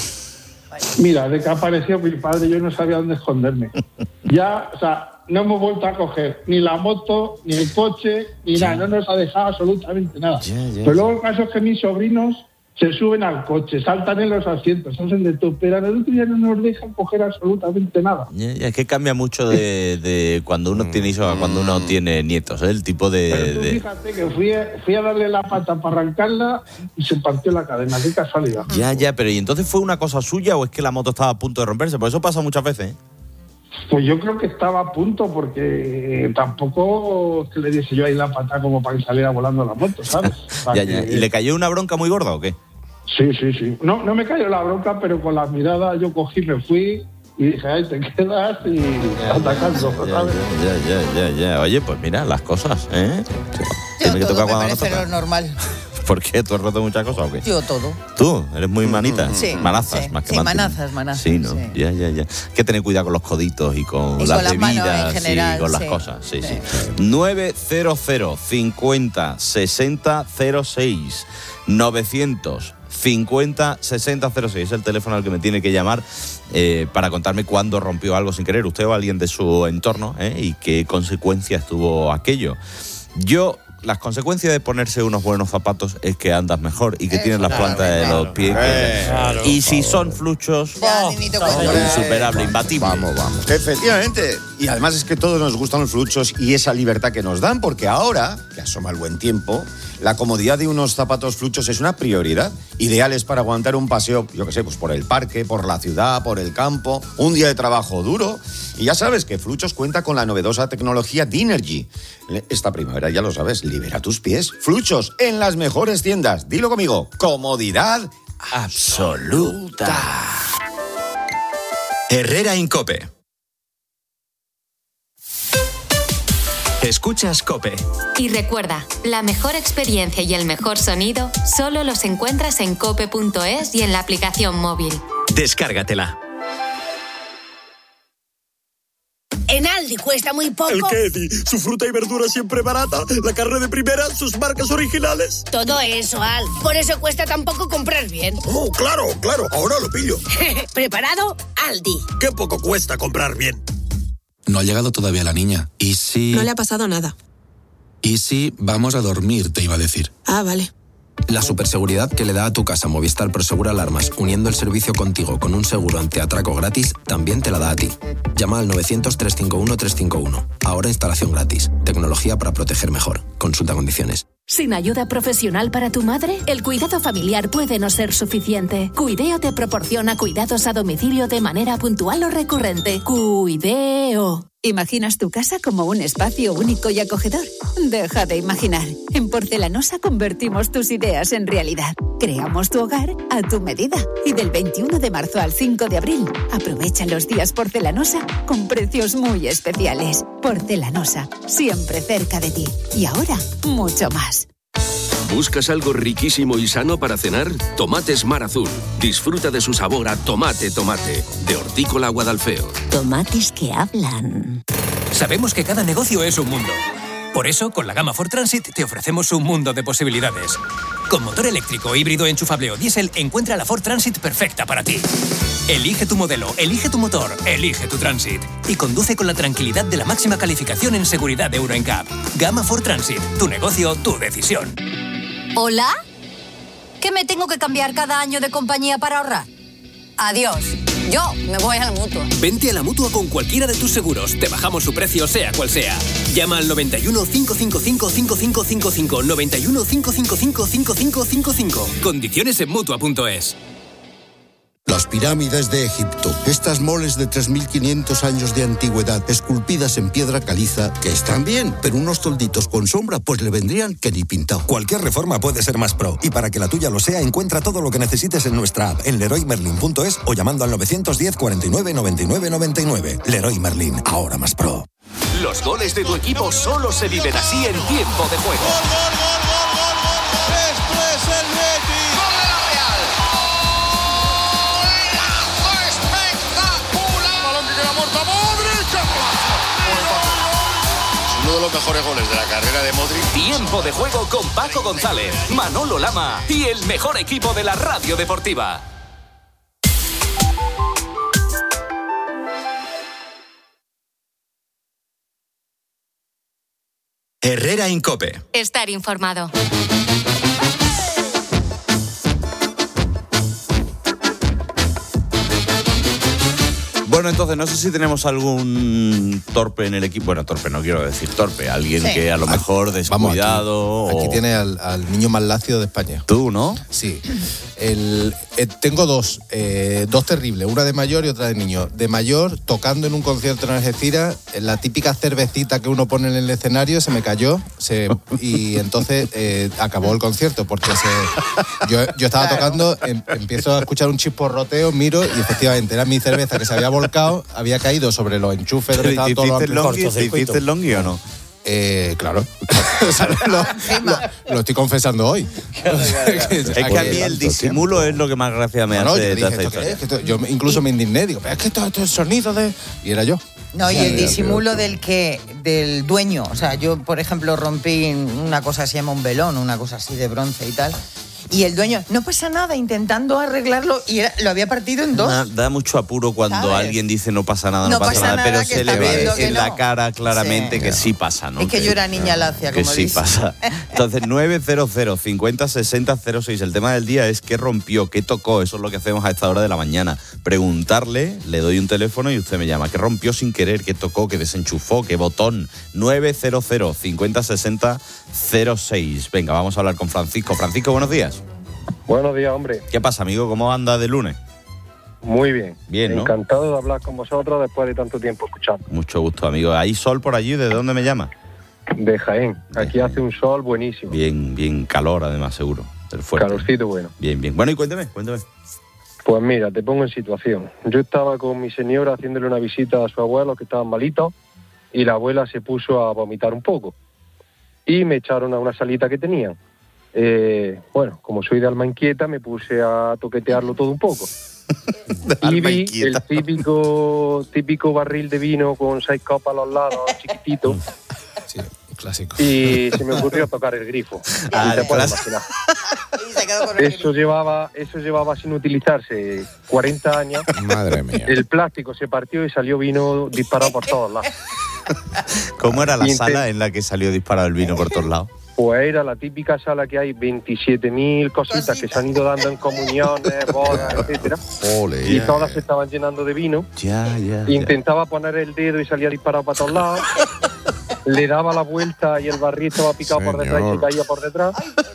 Mira, de que apareció mi padre, yo no sabía dónde esconderme. Ya, o sea, no hemos vuelto a coger ni la moto, ni el coche, ni nada, no nos ha dejado absolutamente nada. Pero luego el caso es que mis sobrinos se suben al coche, saltan en los asientos, hacen de todo, pero al otro día no nos dejan coger absolutamente nada. Ya, ya, es que cambia mucho de, de cuando uno tiene hijos a cuando uno tiene nietos, ¿eh? El tipo de... Pero tú de- fíjate que fui, fui a darle la pata para arrancarla y se partió la cadena, qué casualidad. Ya, ya, pero ¿y entonces fue una cosa suya o es que la moto estaba a punto de romperse? Por eso pasa muchas veces, ¿eh? Pues yo creo que estaba a punto porque tampoco que le diese yo ahí la pata como para que saliera volando la moto, ¿sabes? O sea Ya, ya. que- ¿Y le cayó una bronca muy gorda o qué? Sí, sí, sí. No, no me cayó la bronca, pero con la mirada yo cogí, me fui y dije, ay, te quedas y atacando, Ya, ¿sabes? ya, ya, ya, ya. Oye, pues mira, las cosas, ¿eh? Tiene que Todo tocar me cuando no parece toca. lo normal. ¿Por qué? ¿Tú has roto muchas cosas o qué? Yo todo. ¿Tú? ¿Eres muy manita? Sí, Manazas, sí, más que sí, mantis. manazas, manazas, Sí, ¿no? sí. Ya, ya, ya. Hay que tener cuidado con los coditos y con Y las con las manos bebidas en general, y con las sí. cosas. Sí, sí. Sí. nueve cero cero cincuenta sesenta cero seis novecientos cincuenta sesenta cero seis es el teléfono al que me tiene que llamar eh, para contarme cuándo rompió algo sin querer, usted o alguien de su entorno, ¿eh? Y qué consecuencias tuvo aquello. Yo las consecuencias de ponerse unos buenos zapatos es que andas mejor y que Eso, tienes las claro, plantas de claro. los pies. Eh, claro, y si son fluchos, Ya, ni te cuento. insuperable, imbatible. Vamos, vamos. Efectivamente. Y además es que todos nos gustan los fluchos y esa libertad que nos dan, porque ahora, que asoma el buen tiempo, la comodidad de unos zapatos fluchos es una prioridad. Ideales para aguantar un paseo, yo qué sé, pues por el parque, por la ciudad, por el campo, un día de trabajo duro. Y ya sabes que Fluchos cuenta con la novedosa tecnología Dinergy. Esta primavera, ya lo sabes, libera tus pies. Fluchos en las mejores tiendas. Dilo conmigo, comodidad absoluta. Herrera Incope. Escuchas COPE. Y recuerda, la mejor experiencia y el mejor sonido solo los encuentras en cope punto es y en la aplicación móvil. Descárgatela. En Aldi cuesta muy poco. ¿El qué, Eddie? Su fruta y verdura siempre barata, la carne de primera, sus marcas originales. Todo eso, Al. Por eso cuesta tan poco comprar bien. Oh, claro, claro, ahora lo pillo. ¿Preparado? Aldi. Qué poco cuesta comprar bien. No ha llegado todavía la niña. ¿Y si...? No le ha pasado nada. ¿Y si vamos a dormir, te iba a decir? Ah, vale. La superseguridad que le da a tu casa Movistar Prosegur Alarmas, uniendo el servicio contigo con un seguro antiatraco gratis, también te la da a ti. Llama al novecientos, trescientos cincuenta y uno, trescientos cincuenta y uno. Ahora instalación gratis. Tecnología para proteger mejor. Consulta condiciones. ¿Sin ayuda profesional para tu madre? El cuidado familiar puede no ser suficiente. Cuideo te proporciona cuidados a domicilio de manera puntual o recurrente. Cuideo. ¿Imaginas tu casa como un espacio único y acogedor? Deja de imaginar. En Porcelanosa convertimos tus ideas en realidad. Creamos tu hogar a tu medida. Y del veintiuno de marzo al cinco de abril, aprovecha los días Porcelanosa con precios muy especiales. Porcelanosa, siempre cerca de ti. Y ahora, mucho más. ¿Buscas algo riquísimo y sano para cenar? Tomates Mar Azul. Disfruta de su sabor a tomate tomate. De Hortícola Guadalfeo. Tomates que hablan. Sabemos que cada negocio es un mundo. Por eso, con la gama Ford Transit te ofrecemos un mundo de posibilidades. Con motor eléctrico, híbrido, enchufable o diésel, encuentra la Ford Transit perfecta para ti. Elige tu modelo, elige tu motor, elige tu Transit. Y conduce con la tranquilidad de la máxima calificación en seguridad de Euro N C A P. Gama Ford Transit. Tu negocio, tu decisión. ¿Hola? ¿Que me tengo que cambiar cada año de compañía para ahorrar? Adiós. Yo me voy a la Mutua. Vente a la Mutua con cualquiera de tus seguros. Te bajamos su precio, sea cual sea. Llama al noventa y uno, cinco cinco cinco, cinco cinco cinco cinco. noventa y uno, cinco cinco cinco, cinco cinco cinco cinco. Condiciones en Mutua punto es. Las pirámides de Egipto, estas moles de tres mil quinientos años de antigüedad, esculpidas en piedra caliza, que están bien, pero unos tolditos con sombra, pues le vendrían que ni pintado. Cualquier reforma puede ser más pro, y para que la tuya lo sea, encuentra todo lo que necesites en nuestra app, en leroy merlin punto es o llamando al novecientos diez, cuarenta y nueve, noventa y nueve, noventa y nueve. Leroy Merlin, ahora más pro. Los goles de tu equipo solo se viven así en tiempo de juego. Esto es el Betis. ¡Gol de la Real! ¡Golazo espectacular! ¡Balón que queda muerto a Modric! Uno de los mejores goles de la carrera de Modric. Tiempo de juego con Paco González, Manolo Lama y el mejor equipo de la radio deportiva. Herrera Incope. Estar informado. Bueno, entonces, no sé si tenemos algún torpe en el equipo. Bueno, torpe no quiero decir torpe. Alguien Sí. que a lo mejor descuidado. Vamos, aquí, aquí o... tiene al, al niño más lacio de España. ¿Tú, no? Sí. El, eh, tengo dos, eh, dos terribles, una de mayor y otra de niño. De mayor, tocando en un concierto en Algeciras, la típica cervecita que uno pone en el escenario se me cayó se, y entonces eh, acabó el concierto porque se, yo, yo estaba Claro. tocando, em, empiezo a escuchar un chisporroteo, miro y efectivamente era mi cerveza que se había volcado, había caído sobre los enchufes donde estaban todos los ¿Hiciste el longi? cortocircuitos. ¿Hiciste el longi o no? Eh, claro. O sea, lo, lo- lo estoy confesando hoy. Es que a mí el disimulo es lo que más gracia me No, no, hace yo de dije, esta ¿esto qué historia. es? Que esto- yo incluso me indigné, digo, pero es que esto, esto es sonido de... Y era yo. No, y Ya, el ya, disimulo del que del dueño. O sea, yo, por ejemplo, rompí una cosa que se llama un velón, una cosa así de bronce y tal. Y el dueño, no pasa nada, intentando arreglarlo y era- lo había partido en dos. Da, da mucho apuro cuando ¿Sabes? alguien dice no pasa nada, no, No pasa, pasa nada, nada, pero que se le está ve viendo que en la no. cara claramente Sí. que sí pasa, ¿no? Es que yo era niña lacia, que como sí dicen. pasa. Entonces, nueve cero cero, cincuenta, sesenta, cero seis. El tema del día es qué rompió, qué tocó. Eso es lo que hacemos a esta hora de la mañana. Preguntarle, le doy un teléfono y usted me llama. ¿Qué rompió sin querer? ¿Qué tocó? ¿Qué desenchufó? ¿Qué botón? nueve cero cero, cincuenta, sesenta, cero seis. Venga, vamos a hablar con Francisco. Francisco, buenos días. Buenos días, hombre. ¿Qué pasa, amigo? ¿Cómo anda de lunes? Muy bien. Bien, ¿no? Encantado de hablar con vosotros después de tanto tiempo escuchando. Mucho gusto, amigo. ¿Hay sol por allí? ¿De dónde me llama? De Jaén. Aquí hace un sol buenísimo. Bien, bien calor, además, seguro. El fuerte. Calorcito bueno. Bien, bien. Bueno, y cuénteme, cuénteme. Pues mira, te pongo en situación. Yo estaba con mi señora haciéndole una visita a su abuelo que estaban malitos y la abuela se puso a vomitar un poco. Y me echaron a una salita que tenían. Eh, bueno, como soy de alma inquieta, me puse a toquetearlo todo un poco. Y vi el típico típico barril de vino con seis copas a los lados, chiquitito. Sí, un clásico. Y se me ocurrió tocar el grifo. Ah, Y te puedes clásico. imaginar. Eso llevaba, eso llevaba sin utilizarse cuarenta años. Madre mía. El plástico se partió y salió vino disparado por todos lados. ¿Cómo era la Y sala en la que salió disparado el vino por todos lados? Pues era la típica sala que hay veintisiete mil cositas que se han ido dando en comuniones, bodas, etcétera. Ole. Y todas se estaban llenando de vino. Ya, ya. Intentaba poner el dedo y salía disparado para todos lados. Le daba la vuelta y el barril estaba picado por detrás y se Señor. caía por detrás.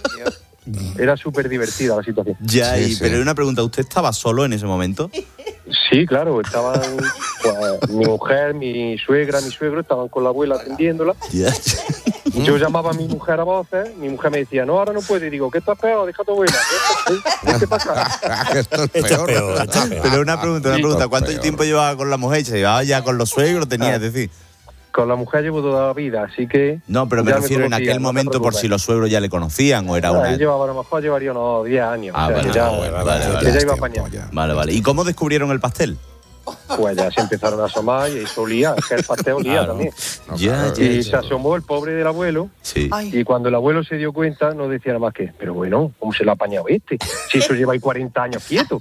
Era súper divertida la situación. Ya, Sí, y, sí. pero una pregunta, ¿usted estaba solo en ese momento? Sí, claro, estaban pues, mi mujer, mi suegra, mi suegro estaban con la abuela atendiéndola. Ya. Yo llamaba a mi mujer a voces, mi mujer me decía, no, ahora no puede. Y digo, ¿qué estás peor? Deja a tu abuela. ¿Qué, ¿Qué te pasa? Esto es peor. Pero una pregunta, una Sí. pregunta, ¿cuánto Peor. tiempo llevaba con la mujer? ¿Se llevaba ya con los suegros? Tenía, es decir. Con la mujer llevo toda la vida, así que... No, pero me ya refiero en conocía, aquel no te momento por preocupes. si los suegros ya le conocían o era Ah, una... él llevaba, a lo mejor llevaría unos diez años. Ah, o sea, vale, que ya, vale, vale, que vale. ya iba apañado. Vale, vale. ¿Y cómo descubrieron el pastel? Pues ya se empezaron a asomar y eso olía, es que el pastel olía Claro. también. Ya, ya, Y ya. se asomó el pobre del abuelo. Sí. Y cuando el abuelo se dio cuenta, no decía nada más que, pero bueno, ¿cómo se le ha apañado este? Si eso lleva ahí cuarenta años quieto.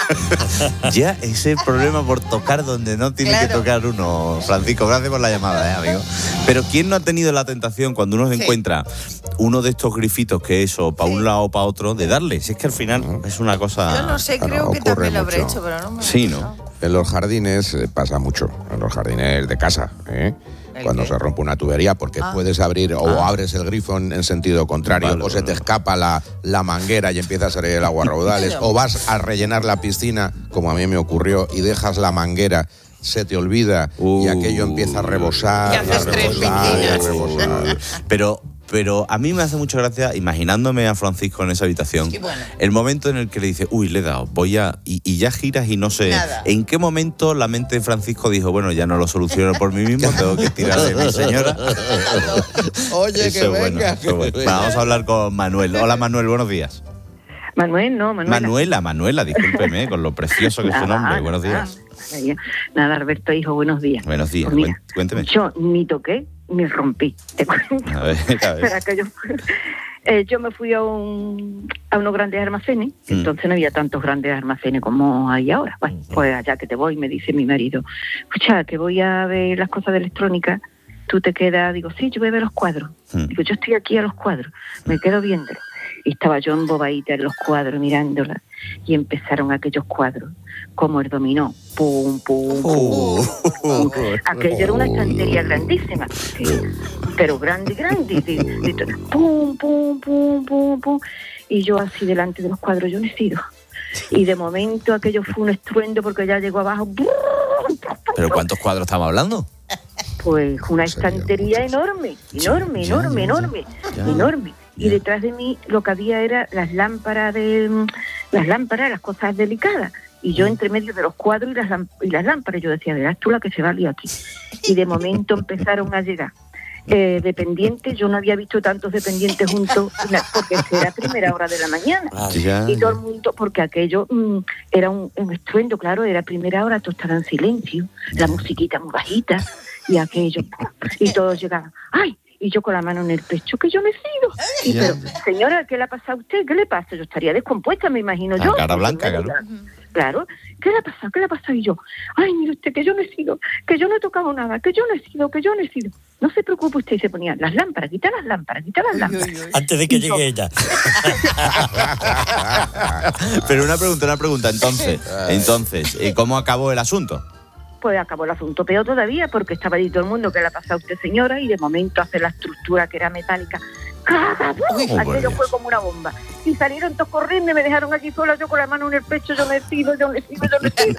Ya, ese es el problema por tocar donde no tiene que Claro. tocar uno. Francisco, gracias por la llamada, ¿eh, amigo? Pero ¿quién no ha tenido la tentación cuando uno se Sí. encuentra uno de estos grifitos que es o para un lado o para otro, de darle? Si es que al final es una cosa... Yo no sé, Claro, creo que ocurre también lo habré mucho. hecho, pero no me Sí, ¿no? En los jardines eh, pasa mucho, en los jardines de casa, ¿eh? ¿El Cuando qué? se rompe una tubería, porque Ah. puedes abrir o Ah. abres el grifo en, en sentido contrario, Vale, o se vale, te vale. escapa la, la manguera y empieza a salir el agua a raudales, o vas a rellenar la piscina, como a mí me ocurrió, y dejas la manguera, se te olvida y Uh. aquello empieza a rebosar, Y a haces tres rebosar, y a piscinas. rebosar. Pero, pero a mí me hace mucha gracia, imaginándome a Francisco en esa habitación, Sí, bueno. el momento en el que le dice, uy, le he dado, voy a... Y, y ya giras y no sé... Nada. ¿En qué momento la mente de Francisco dijo, bueno, ya no lo soluciono por mí mismo, tengo que tirar de mi señora? Oye, Eso que es bueno, venga. eso es bueno. Va, vamos a hablar con Manuel. Hola, Manuel, buenos días. Manuel, no, Manuela. Manuela, Manuela, discúlpeme, con lo precioso que es su Nada, nombre. Buenos nada, días. nada, Nada, Alberto, hijo, buenos días. Buenos días, Pues mira, cuen- cuénteme. yo ni toqué ni rompí, te cuento. A ver, a ver. Para que yo, eh, yo me fui a, un, a unos grandes almacenes, Mm. entonces no había tantos grandes almacenes como hay ahora. Bueno, pues allá que te voy, me dice mi marido, escucha, que voy a ver las cosas de electrónica, tú te quedas, digo, sí, yo voy a ver los cuadros. Mm. Digo, yo estoy aquí a los cuadros, me quedo viéndolos. Y estaba yo embobadita en los cuadros mirándola y empezaron aquellos cuadros, como el dominó, pum, pum, pum. Uh, Aquella era una estantería grandísima, sí, pero grande, grande, de- de to- pum, pum, pum, pum, pum. Y yo así delante de los cuadros, yo no he sido. Y de momento aquello fue un estruendo porque ya llegó abajo, ¿Pero cuántos cuadros estamos hablando? pues una estantería enorme, enorme, ya, enorme, ya, enorme, ya. enorme. Y Ya. detrás de mí lo que había era las lámparas de mm, las lámparas, las cosas delicadas. Y Mm. yo entre medio de los cuadros y las, lám- y las lámparas, yo decía, verás tú la que se va a liar aquí. Y de momento empezaron a llegar eh, dependientes. Yo no había visto tantos dependientes juntos, na- porque es que era primera hora de la mañana. Ya, Y todo ya. el mundo, porque aquello mm, era un, un estruendo, claro, era primera hora, todo estaba en silencio, la musiquita muy bajita, y aquello, ¡pum! Y todos llegaban, ¡ay! Y yo con la mano en el pecho, que yo no he sido. Y Ya. pero, señora, ¿qué le pasa a usted? ¿Qué le pasa? Yo estaría descompuesta, me imagino La yo. cara blanca, claro. Claro. ¿Qué le ha pasado? ¿Qué le ha pasado? Y yo, ay, mire usted, que yo no he sido, que yo no he tocado nada, que yo no he sido, que yo no he sido. No se preocupe usted, y se ponía las lámparas, quita las lámparas, quita las lámparas. Antes de que Y yo, llegue ella. Pero una pregunta, una pregunta. Entonces, entonces, ¿y cómo acabó el asunto? Pues acabó el asunto peor todavía, porque estaba ahí todo el mundo, que le ha pasado a usted, señora, y de momento hace la estructura que era metálica. ¡Caga! Uy, Aquello por fue como una bomba. Y salieron todos corriendo y me dejaron aquí sola, yo con la mano en el pecho, yo no he sido, yo no he sido, yo no he sido.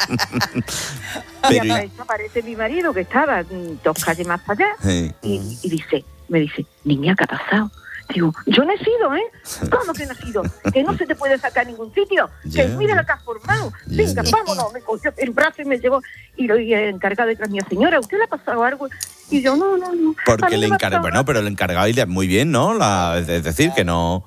Y Pero, hasta eso aparece mi marido, que estaba mm, dos calles más para allá, Sí. y, y dice, me dice, niña, ¿qué ha pasado? Digo, yo no he sido, ¿eh? ¿Cómo que no he sido? Que no se te puede sacar a ningún sitio. Ya. Que mira lo que has formado. Venga, vámonos. Me cogió el brazo y me llevó. Y lo y el encargado detrás mía, señora, ¿usted le ha pasado algo? Y yo, no, no, no. A Porque mí el no me ha encargado, pasado bueno, pero el encargado iría muy bien, ¿no? La, es decir, que no...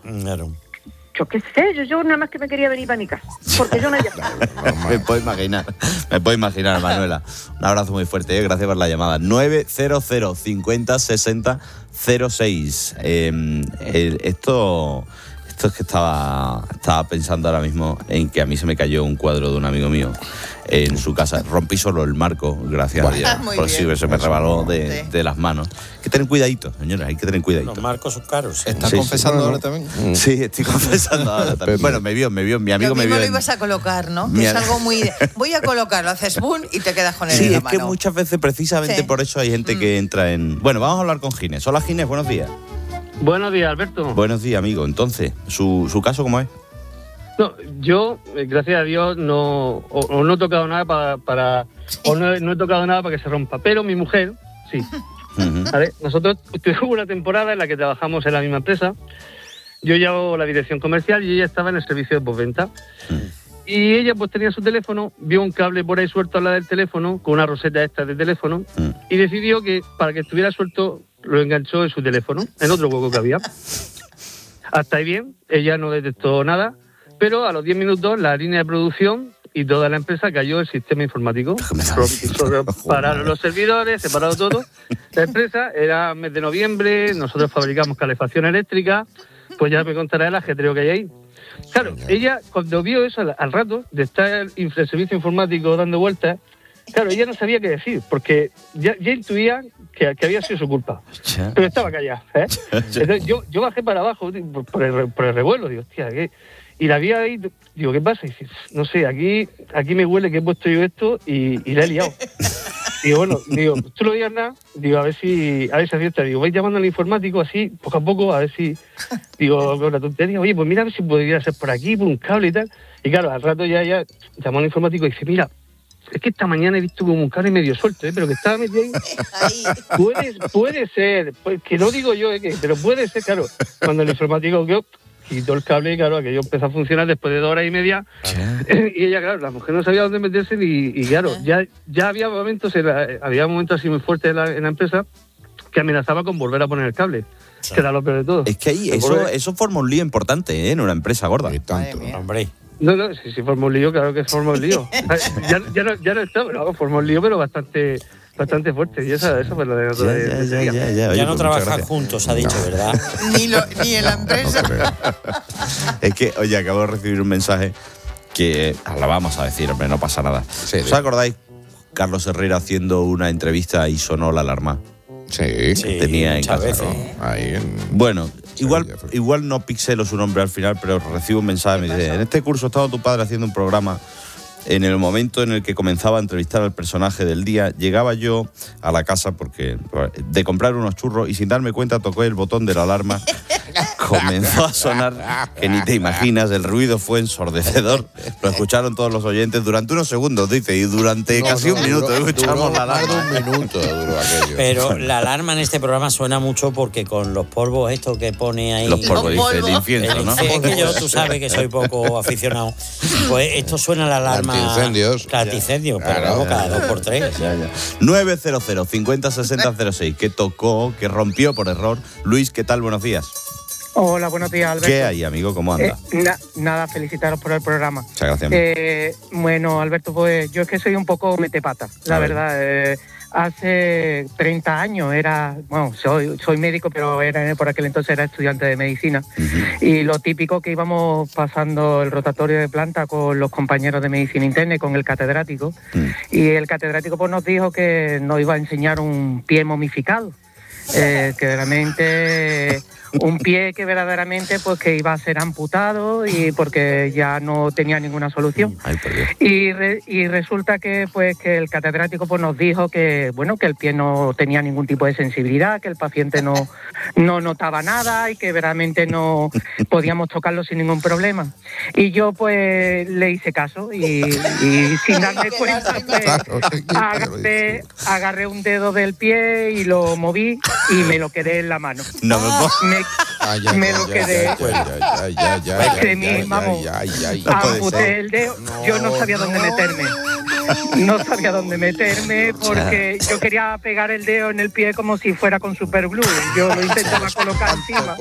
Yo qué sé, yo, yo nada más que me quería venir para mi casa. Porque yo no había Me puedo imaginar, me puedo imaginar, Manuela. Un abrazo muy fuerte, ¿eh? Gracias por la llamada. nueve cero cero cincuenta sesenta cero seis. Eh, el- esto, esto es que estaba, estaba pensando ahora mismo en que a mí se me cayó un cuadro de un amigo mío en su casa. Rompí solo el marco, gracias Bueno. a Dios. Ah, muy Por si bien. se me Eso, rebaló de, sí. de las manos. Hay que tener cuidadito, señores, hay que tener cuidadito. Los marcos son caros. ¿Estás Sí, sí. confesando No, no. ahora también? Sí, estoy confesando ahora también. Bueno, me vio, me vio, mi amigo Lo me mismo vio. lo en- ibas a colocar, ¿no? Mi Que es a- algo muy... Voy a colocarlo, haces boom y te quedas con él Sí, en la es que mano. muchas veces precisamente Sí. Mm. por eso hay gente que entra en... Bueno, vamos a hablar con Ginés. Hola, Ginés, buenos días. Buenos días, Alberto. Buenos días, amigo. Entonces, ¿su, su caso cómo es? No, yo, eh, gracias a Dios, no, o, o no he tocado nada para, para o no he, no he tocado nada para que se rompa. Pero mi mujer, sí. ¿Vale? Nosotros tuvimos una temporada en la que trabajamos en la misma empresa. Yo llevo la dirección comercial y ella estaba en el servicio de postventa. Y ella pues tenía su teléfono, vio un cable por ahí suelto al lado del teléfono, con una roseta esta de teléfono, y decidió que para que estuviera suelto lo enganchó en su teléfono, en otro hueco que había. Hasta ahí bien, ella no detectó nada, pero a los diez minutos la línea de producción y toda la empresa cayó el sistema informático. Pro- Pararon los servidores, se paró todo. La empresa era mes de noviembre, nosotros fabricamos calefacción eléctrica, pues ya me contará el ajetreo que hay ahí. Claro, ella cuando vio eso al, al rato de estar el, inf- el servicio informático dando vueltas, claro, ella no sabía qué decir, porque ya, ya intuía que, que había sido su culpa. Pero estaba callada, ¿eh? Entonces yo, yo bajé para abajo tío, por, por el, re- por el revuelo, digo, hostia, ¿qué? Y la vi ahí, digo, ¿qué pasa? Y dice, no sé, aquí aquí me huele que he puesto yo esto y, y la he liado. Digo, bueno, digo, tú no digas nada, digo, a ver si, a ver si acierta. Digo, vais llamando al informático así, poco a poco, a ver si, digo, con la tontería, oye, pues mira a ver si podría ser por aquí, por un cable y tal. Y claro, al rato ya, ya llamó al informático y dice, mira, es que esta mañana he visto como un cable medio suelto, ¿eh? Pero que estaba metido ahí. Puede, puede ser, pues, que no digo yo, ¿eh? Que, pero puede ser, claro. Cuando el informático quedó, quitó el cable y claro, aquello empezó a funcionar después de dos horas y media. Y ella, claro, la mujer no sabía dónde meterse y, y claro, ya, ya había momentos, en la- había momentos así muy fuertes en la, en la empresa que amenazaba con volver a poner el cable. Que era lo peor de todo. Es que ahí Se eso, vuelve- eso forma un lío importante, ¿eh? En una empresa gorda. Hombre. No, no, si, si forma un lío, claro que forma un lío. ya, ya, no, ya no está, pero forma un lío, pero bastante bastante fuerte. Y esa, eso fue lo de otra vez. ya, ya, ya, ya. Oye, Ya no pues muchas trabajan gracias. juntos, ha dicho, ¿verdad? Ni, lo, ni en la empresa. Es que, oye, acabo de recibir un mensaje que ah, la vamos a decir, hombre, no pasa nada. ¿Os acordáis? Carlos Herrera haciendo una entrevista y sonó la alarma. Sí, que tenía en muchas casa. veces. ¿no? Ahí en- Bueno, igual, igual no pixelo su nombre al final, pero recibo un mensaje, me dice, en este curso estaba tu padre haciendo un programa. En el momento en el que comenzaba a entrevistar al personaje del día, llegaba yo a la casa porque de comprar unos churros y sin darme cuenta tocó el botón de la alarma. Comenzó a sonar, que ni te imaginas, el ruido fue ensordecedor. Lo escucharon todos los oyentes durante unos segundos, dice, y durante No, casi no, un minuto duró- escuchamos duró la más alarma. de un minuto duró aquello. Pero la alarma en este programa suena mucho porque con los polvos estos que pone ahí... Los polvos, dice, el incienso, El ¿no? incienso, que yo, tú sabes que soy poco aficionado. Pues esto suena la alarma... Antiincendios. Antiincendios, pero Claro. vamos, cada dos por tres. nueve cero cero cincuenta sesenta cero seis, que tocó, que rompió por error. Luis, ¿qué tal? Buenos días. Hola, buenos días, Alberto. ¿Qué hay, amigo? ¿Cómo anda? Eh, na- nada, felicitaros por el programa. Muchas gracias. Eh, bueno, Alberto, pues yo es que soy un poco metepata, la A ver. verdad. Eh, hace treinta años, era, bueno, soy, soy médico, pero era por aquel entonces era estudiante de medicina. Uh-huh. Y lo típico que íbamos pasando el rotatorio de planta con los compañeros de medicina interna y con el catedrático. Uh-huh. Y el catedrático pues nos dijo que nos iba a enseñar un pie momificado. Eh, que realmente un pie que verdaderamente pues que iba a ser amputado y porque ya no tenía ninguna solución. Ay, y, re, y resulta que pues que el catedrático pues nos dijo que bueno que el pie no tenía ningún tipo de sensibilidad, que el paciente no no notaba nada y que verdaderamente no podíamos tocarlo sin ningún problema. Y yo pues le hice caso y, y sin darme cuenta pues, agarré, agarré un dedo del pie y lo moví y me lo quedé en la mano. No me puedo. Me, Ay, ay, me lo quedé. Vamos, amputé el dedo. No. Yo no sabía dónde meterme. No sabía dónde meterme porque yo quería pegar el dedo en el pie como si fuera con superglue. Yo lo intentaba colocar encima.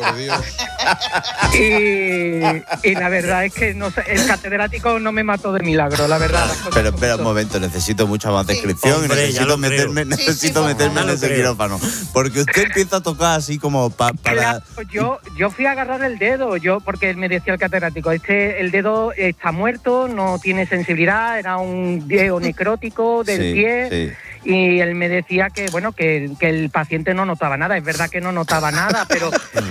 Y, y la verdad es que no, el catedrático no me mató de milagro, la verdad. Pero espera un momento, necesito mucha más descripción. Sí. Hombre, necesito meterme, necesito sí, sí, meterme en ese quirófano. Porque usted empieza a tocar así como pa, para... Claro, yo, yo fui a agarrar el dedo, yo porque él me decía el catedrático, este, el dedo está muerto, no tiene sensibilidad, era un dedo necrótico del sí, pie. Sí. Y él me decía que bueno que, que el paciente no notaba nada. Es verdad que no notaba nada, pero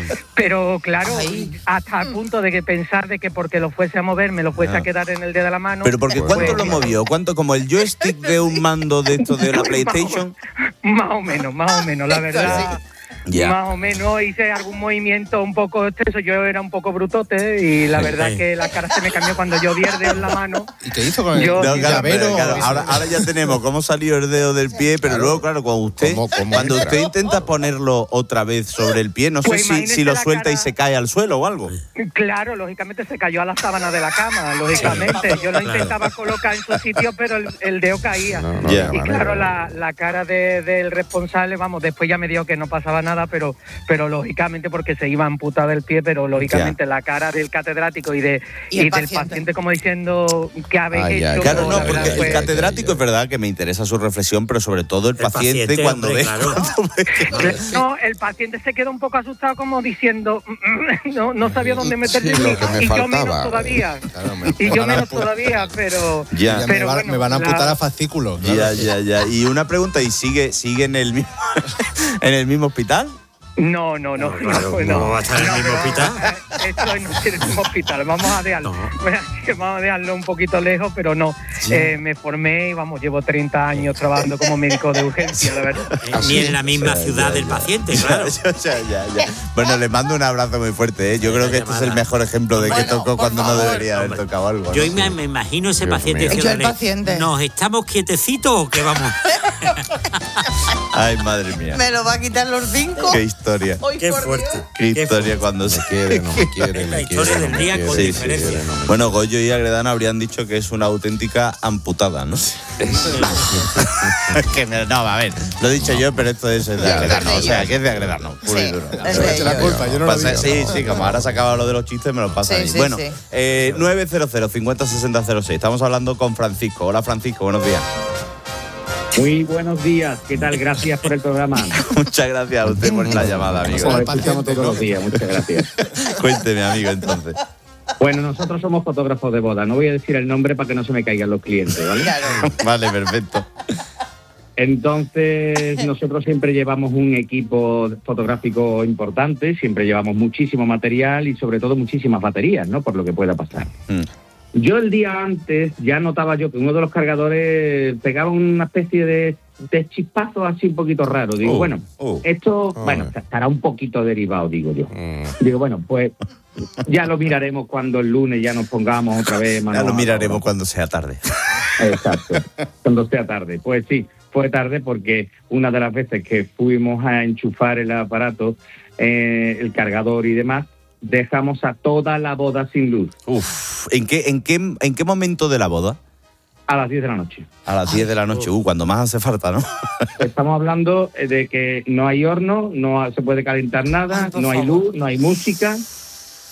pero claro, Ay. hasta el punto de que pensar de que porque lo fuese a mover me lo fuese no. a quedar en el dedo de la mano. Pero porque ¿cuánto pues, lo movió? ¿Cuánto? ¿Como el joystick de un mando de esto de la PlayStation? Más o menos, más o menos, la verdad. Yeah. Más o menos hice algún movimiento un poco extenso. Yo era un poco brutote y la verdad es que la cara se me cambió cuando yo vi el dedo en la mano. ¿Y qué hizo con el yo, no, claro, pero, claro, ahora, ahora ya tenemos cómo salió el dedo del pie, pero claro. luego, claro, cuando usted ¿Cómo, cómo cuando usted intenta ponerlo otra vez sobre el pie, no pues sé si, si lo suelta cara... y se cae al suelo o algo. Claro, lógicamente se cayó a la sábana de la cama, lógicamente. Yo lo intentaba colocar en su sitio, pero el, el dedo caía. No, no, yeah. Y claro, la, la cara de, del responsable, vamos, después ya me dijo que no pasaba nada, pero... pero lógicamente porque se iba a amputar el pie, pero lógicamente ya. la cara del catedrático y de y, y del paciente? paciente como diciendo que habéis Ay, hecho. Claro, no, porque el pues, catedrático es verdad que me interesa su reflexión, pero sobre todo el, el paciente, paciente cuando hombre, ve. Claro. Cuando ve no, el paciente se quedó un poco asustado como diciendo no, no sabía dónde meterse sí, y, y yo menos todavía. Claro, me, y yo menos todavía, pero, ya. pero me, va, bueno, me van a amputar la... a fascículos. Claro. Ya, ya, ya. Y una pregunta, ¿y sigue sigue en el mismo en el mismo hospital? No, no, no, no, no, no, no va a estar en el mismo hospital. Esto no es el mismo hospital, vamos a dejarlo, no. vamos a dejarlo un poquito lejos, pero no. Sí. Eh, me formé y vamos, llevo treinta años trabajando como médico de urgencia, la verdad. Ni en la misma ya, ciudad ya, del ya. paciente, claro. Ya, ya, ya, ya. Bueno, le mando un abrazo muy fuerte, ¿eh? Yo creo que este es el mejor ejemplo de bueno, que tocó cuando favor, no debería haber hombre. tocado algo. Yo ¿no? me, me imagino ese Dios paciente diciéndole, paciente. ¿nos estamos quietecitos o qué vamos? Ay, madre mía. ¿Me lo va a quitar los cinco? Qué historia. Hoy qué fuerte. Qué, qué historia cuando se quiere, no me quiere, la me historia quiere, del día no con sí, diferencia. Sí, no bueno, Goyo y Agredano habrían dicho que es una auténtica amputada, ¿no? que me, no, a ver, lo he dicho no. yo, pero esto es de ya, Agredano, o sea, que es de Agredano, puro sí, y duro. Es de la culpa, yo no lo digo. Sí, sí, como ahora se acaba lo de los chistes, me lo pasa sí, ahí. Sí, bueno, sí. Eh, nueve cero cero, cincuenta, sesenta, cero seis, estamos hablando con Francisco. Hola, Francisco, buenos días. Muy buenos días, ¿qué tal? Gracias por el programa. Muchas gracias a usted por la llamada, amigo. Nos escuchamos todos los días, muchas gracias. Cuénteme, amigo, entonces. Bueno, nosotros somos fotógrafos de boda, no voy a decir el nombre para que no se me caigan los clientes, ¿vale? Vale, perfecto. Entonces, nosotros siempre llevamos un equipo fotográfico importante, siempre llevamos muchísimo material y sobre todo muchísimas baterías, ¿no? Por lo que pueda pasar. Mm. Yo el día antes ya notaba yo que uno de los cargadores pegaba una especie de, de chispazo así un poquito raro. Digo, uh, bueno, uh, esto uh, bueno estará un poquito derivado, digo yo. Uh. Digo, bueno, pues ya lo miraremos cuando el lunes ya nos pongamos otra vez. Ya lo miraremos ¿no? cuando sea tarde. Exacto, cuando sea tarde. Pues sí, fue tarde porque una de las veces que fuimos a enchufar el aparato, eh, el cargador y demás, dejamos a toda la boda sin luz. Uf, ¿en qué, en qué, en qué momento de la boda? A las diez de la noche. A las diez de la noche, uh, cuando más hace falta, ¿no? Estamos hablando de que no hay horno, no se puede calentar nada, Ay, no hay luz, no hay música.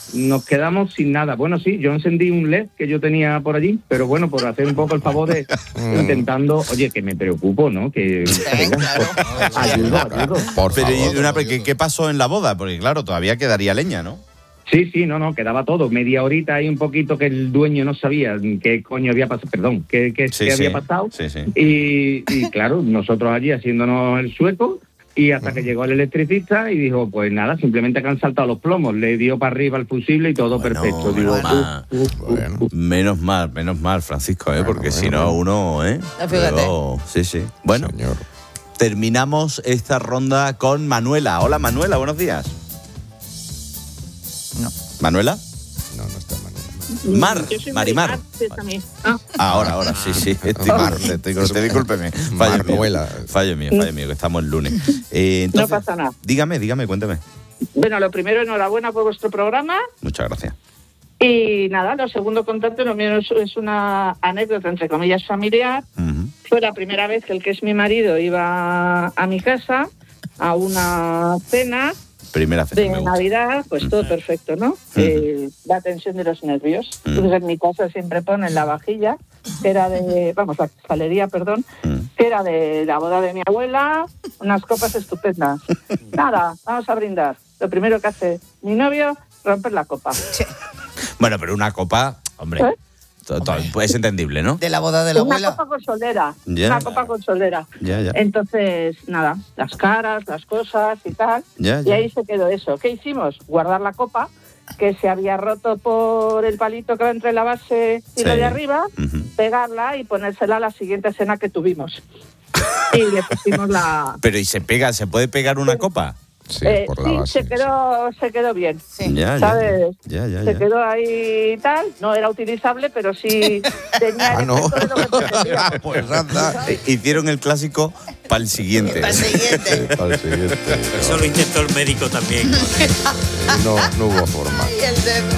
nos quedamos sin nada. Bueno, sí, yo encendí un L E D que yo tenía por allí, pero bueno, por hacer un poco el favor de intentando, oye, que me preocupo, ¿no? Que venga, pues, ayudo, ayudo. Por Pero, favor, ¿y una, ¿qué, ¿qué pasó en la boda? Porque claro, todavía quedaría leña, ¿no? Sí, sí, no, no, quedaba todo. Media horita ahí un poquito que el dueño no sabía qué coño había pasado, perdón, qué, qué, Sí, qué sí. había pasado. Sí, sí. Y, y claro, nosotros allí haciéndonos el sueco, y hasta que llegó el electricista y dijo, pues nada, simplemente que han saltado los plomos, le dio para arriba el fusible y todo perfecto. Digo, Ma- uf, uf, uf, uf. Menos mal, menos mal, Francisco, ¿eh? Porque si no, uno, ¿eh? Fíjate. Luego- sí, sí. Bueno, terminamos esta ronda con Manuela. Hola, Manuela, buenos días. No. ¿Manuela? No, no está Manuela. Mar, Yo soy Marimar. Marimar, también. Ah. Ahora, ahora, sí, sí. Estoy mal. Te, te, te discúlpeme. Fallo mío. Manuela. Fallo mío, fallo mío, que estamos el lunes. Eh, entonces, No pasa nada. Dígame, dígame, cuénteme. Bueno, lo primero, enhorabuena por vuestro programa. Muchas gracias. Y nada, lo segundo contante, lo mío es, es una anécdota, entre comillas, familiar. Fue la primera vez que el que es mi marido iba a mi casa a una cena Primera cena, de me gusta. Navidad, pues todo perfecto, ¿no? Eh, la tensión de los nervios. Entonces en mi casa siempre ponen la vajilla, que era de, vamos, la cristalería, perdón, que era de la boda de mi abuela, unas copas estupendas. Nada, vamos a brindar. Lo primero que hace mi novio, romper la copa. Bueno, pero una copa, hombre, ¿Eh? to- to- pues es entendible, ¿no? De la boda de la Una abuela. copa consolera, Ya. una copa consolera. Ya, ya. Entonces, nada, las caras, las cosas y tal. Ya, y ya. ahí se quedó eso. ¿Qué hicimos? Guardar la copa, que se había roto por el palito que va entre la base y Sí. lo de arriba, pegarla y ponérsela a la siguiente cena que tuvimos. Y le pusimos la... Pero ¿y se pega, se puede pegar una copa? Sí, Eh, sí, se quedó, se quedó bien. Ya, ya, ¿Sabes? ya, ya, Se ya. quedó ahí y tal. No era utilizable, pero sí tenía Ah, el no. efecto de lo que pretendíamos. Pues anda. Eh, Hicieron el clásico para el siguiente. Pa'l siguiente. Para el siguiente. Eso lo intentó el médico también. No, no hubo forma. Y el dedo.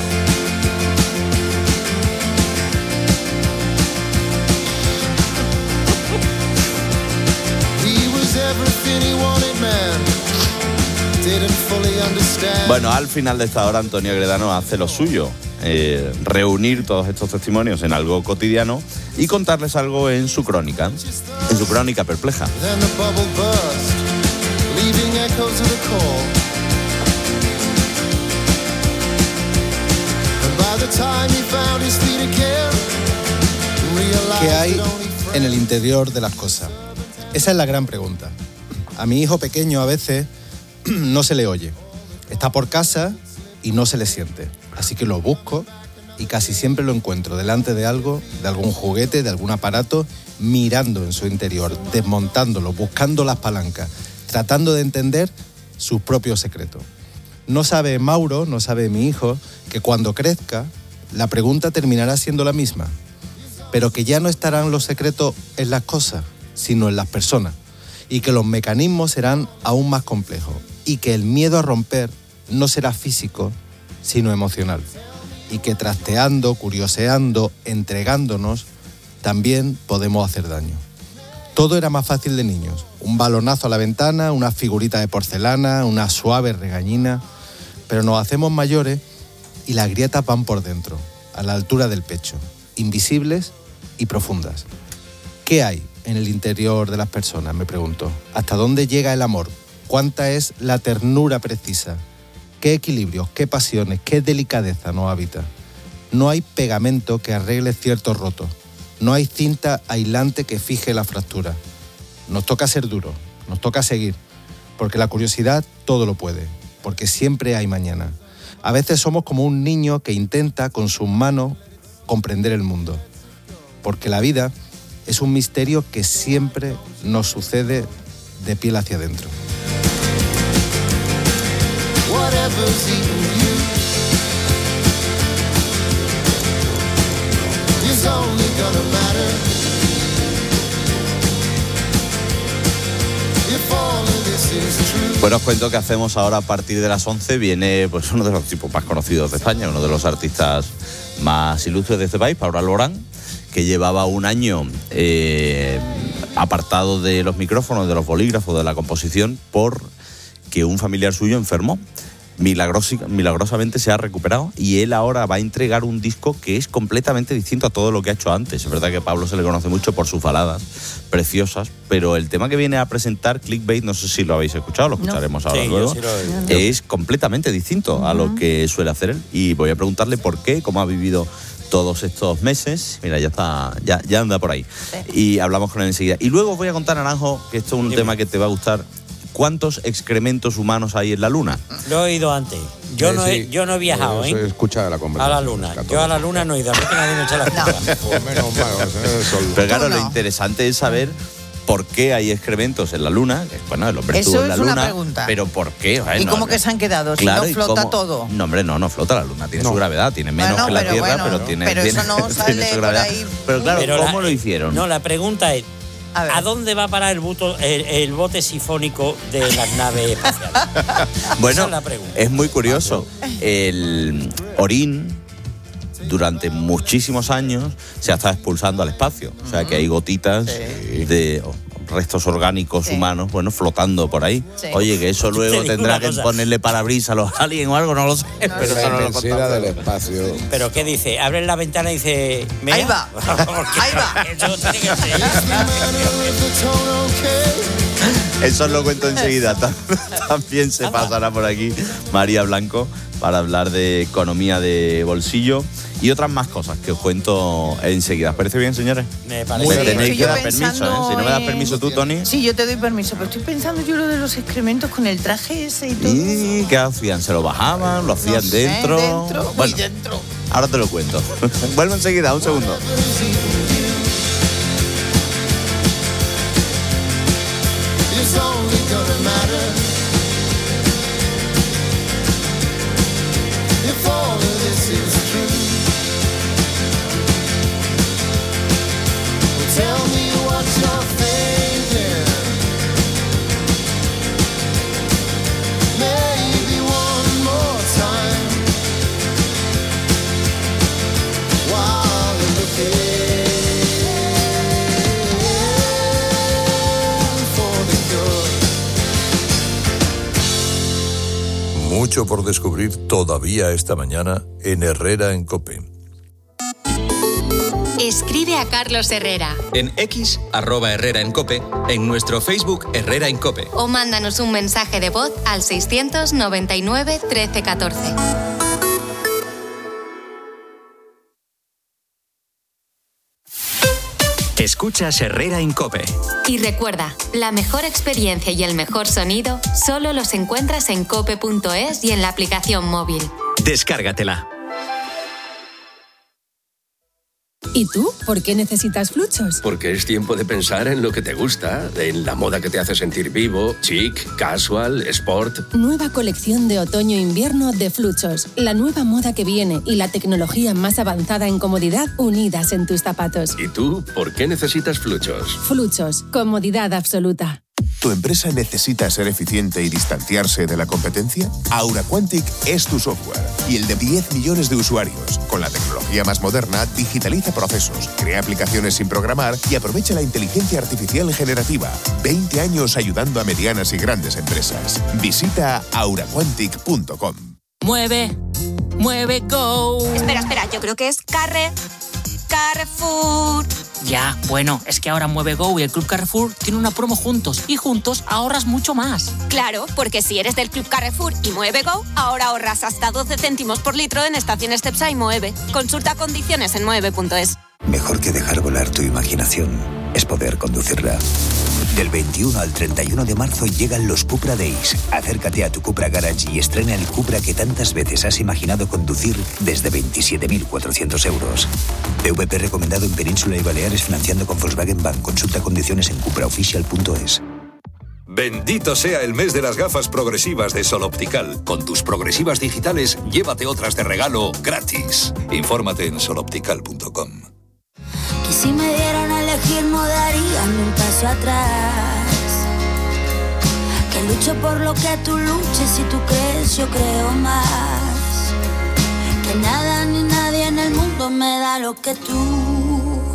He was everything he wanted, man. Didn't fully understand. Bueno, al final de esta hora Antonio Gredano hace lo suyo, eh, reunir todos estos testimonios en algo cotidiano y contarles algo en su crónica, en su crónica perpleja. Then the bubble burst, leaving echoes of the call. And by the time he found his feet again, realized ¿Qué hay that only en el interior de las cosas? Esa es la gran pregunta. A mi hijo pequeño a veces no se le oye. Está por casa y no se le siente. Así que lo busco y casi siempre lo encuentro delante de algo, de algún juguete, de algún aparato, mirando en su interior, desmontándolo, buscando las palancas, tratando de entender sus propios secretos. No sabe Mauro, no sabe mi hijo, que cuando crezca, la pregunta terminará siendo la misma, pero que ya no estarán los secretos en las cosas, sino en las personas, y que los mecanismos serán aún más complejos, y que el miedo a romper no será físico, sino emocional, y que trasteando, curioseando, entregándonos, también podemos hacer daño. Todo era más fácil de niños, un balonazo a la ventana, una figurita de porcelana, una suave regañina, pero nos hacemos mayores y las grietas van por dentro, a la altura del pecho, invisibles y profundas. ¿Qué hay en el interior de las personas? Me pregunto. ¿Hasta dónde llega el amor? ¿Cuánta es la ternura precisa? ¿Qué equilibrios, qué pasiones, qué delicadeza nos habita? No hay pegamento que arregle ciertos rotos. No hay cinta aislante que fije la fractura. Nos toca ser duros, nos toca seguir, porque la curiosidad todo lo puede, porque siempre hay mañana. A veces somos como un niño que intenta con sus manos comprender el mundo, porque la vida es un misterio que siempre nos sucede de piel hacia adentro. whatever's eating you is only gonna matter if all of this is true. Bueno, os cuento que hacemos ahora a partir de las once. Viene pues uno de los tipos más conocidos de España, uno de los artistas más ilustres de este país, Pablo Alborán, que llevaba un año eh, apartado de los micrófonos, de los bolígrafos, de la composición, porque un familiar suyo enfermó. Milagrosi- milagrosamente se ha recuperado y él ahora va a entregar un disco que es completamente distinto a todo lo que ha hecho antes. Es verdad que a Pablo se le conoce mucho por sus baladas preciosas, pero el tema que viene a presentar, Clickbait, no sé si lo habéis escuchado, lo escucharemos no. ahora sí, luego, sí lo he... es completamente distinto uh-huh. a lo que suele hacer él. Y voy a preguntarle por qué, cómo ha vivido todos estos meses. Mira, ya está, ya, ya anda por ahí. Sí. Y hablamos con él enseguida. Y luego os voy a contar, Naranjo, que esto es un sí, tema que te va a gustar. ¿Cuántos excrementos humanos hay en la Luna? Lo he ido antes. Yo, eh, no, he, sí. yo no he viajado, ¿eh? Escucha la conversación. A la Luna. Yo a la Luna no he ido. A mí que nadie me echa la culpa. Pues menos mal. Pero claro, no. Lo interesante es saber por qué hay excrementos en la Luna. Bueno, el hombre Eso estuvo en la es una Luna. Pregunta. Pero ¿por qué? Ay, ¿Y no, cómo no. que se han quedado? Claro, si no flota cómo... todo. No, hombre, no, no flota la Luna. Tiene no. su gravedad, tiene menos bueno, que la pero Tierra, bueno, pero no. tiene, pero tiene, eso no sale tiene su gravedad. Por ahí. Pero claro, pero ¿cómo la, lo hicieron? No, la pregunta es, ¿a, ¿a dónde va a parar el, buto, el, el bote sifónico de las naves espaciales? Bueno, esa es la pregunta. Es muy curioso. El orín, durante muchísimos años, se ha estado expulsando al espacio. O sea, que hay gotitas sí. de restos orgánicos sí. humanos, bueno, flotando por ahí. Sí. Oye, que eso luego tendrá que cosa. ponerle parabrisas a los aliens o algo, no lo sé. No, pero eso no lo contamos. del espacio. ¿Pero qué dice? Abren la ventana y dice... ¿Mea? Ahí va, ahí va. Eso tiene que ser. Eso os lo cuento enseguida. También se pasará por aquí María Blanco para hablar de economía de bolsillo y otras más cosas que os cuento enseguida. ¿Os parece bien, señores? Me parece. Me tenéis sí, que dar permiso, ¿eh? Si no me das permiso tú, Tony. Sí, yo te doy permiso, pero estoy pensando yo lo de los excrementos con el traje ese y todo. ¿Y qué hacían? ¿Se lo bajaban? ¿Lo hacían no sé, dentro? dentro. Bueno, dentro. Ahora te lo cuento. Vuelvo enseguida, un segundo. It's only gonna matter if all of this is true. Well, tell me what you're thinking. Maybe one more time while you're looking. Mucho por descubrir todavía esta mañana en Herrera en COPE. Escribe a Carlos Herrera. En X, arroba Herrera en COPE, en nuestro Facebook Herrera en COPE. O mándanos un mensaje de voz al seiscientos noventa y nueve trece catorce. Escuchas Herrera en COPE. Y recuerda, la mejor experiencia y el mejor sonido solo los encuentras en cope punto es y en la aplicación móvil. Descárgatela. ¿Y tú? ¿Por qué necesitas Fluchos? Porque es tiempo de pensar en lo que te gusta, en la moda que te hace sentir vivo, chic, casual, sport. Nueva colección de otoño-invierno de Fluchos. La nueva moda que viene y la tecnología más avanzada en comodidad unidas en tus zapatos. ¿Y tú? ¿Por qué necesitas Fluchos? Fluchos. Comodidad absoluta. ¿Tu empresa necesita ser eficiente y distanciarse de la competencia? Aura Quantic es tu software y el de diez millones de usuarios. Con la tecnología más moderna, digitaliza procesos, crea aplicaciones sin programar y aprovecha la inteligencia artificial generativa. veinte años ayudando a medianas y grandes empresas. Visita aura quantic punto com. Mueve, mueve, go. Espera, espera, yo creo que es Carre... Carrefour. Ya, bueno, es que ahora Mueve Go y el Club Carrefour tienen una promo juntos y juntos ahorras mucho más. Claro, porque si eres del Club Carrefour y Mueve Go, ahora ahorras hasta doce céntimos por litro en estaciones Cepsa y Moeve. Consulta condiciones en mueve punto es. Mejor que dejar volar tu imaginación es poder conducirla. Del veintiuno al treinta y uno de marzo llegan los Cupra Days. Acércate a tu Cupra Garage y estrena el Cupra que tantas veces has imaginado conducir desde veintisiete mil cuatrocientos euros. P V P recomendado en Península y Baleares financiando con Volkswagen Bank. Consulta condiciones en cupra oficial punto es. Bendito sea el mes de las gafas progresivas de Sol Optical. Con tus progresivas digitales, llévate otras de regalo gratis. Infórmate en sol optical punto com. Que si me dieran a elegir no daría ni un paso atrás. Que lucho por lo que tú luches, si tú crees yo creo más. Que nada ni nadie en el mundo me da lo que tú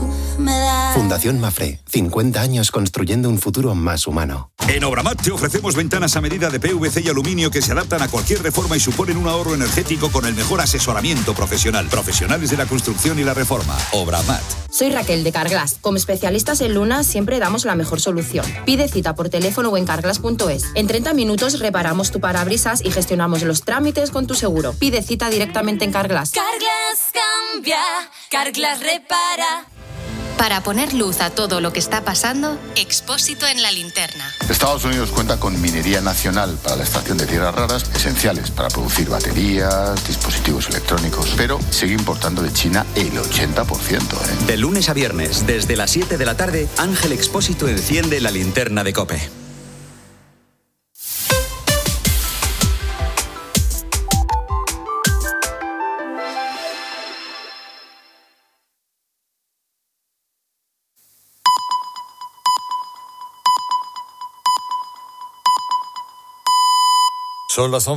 me das. Fundación Mafre, cincuenta años construyendo un futuro más humano. En Obramat te ofrecemos ventanas a medida de P V C y aluminio que se adaptan a cualquier reforma y suponen un ahorro energético con el mejor asesoramiento profesional. Profesionales de la construcción y la reforma. Obramat. Soy Raquel de Carglass. Como especialistas en Luna siempre damos la mejor solución. Pide cita por teléfono o en carglass punto es. En treinta minutos reparamos tu parabrisas y gestionamos los trámites con tu seguro. Pide cita directamente en Carglass. Carglass cambia, Carglass repara. Para poner luz a todo lo que está pasando, Expósito en la linterna. Estados Unidos cuenta con minería nacional para la extracción de tierras raras, esenciales para producir baterías, dispositivos electrónicos, pero sigue importando de China el ochenta por ciento. ¿eh? De lunes a viernes, desde las siete de la tarde, Ángel Expósito enciende la linterna de COPE. Son las once.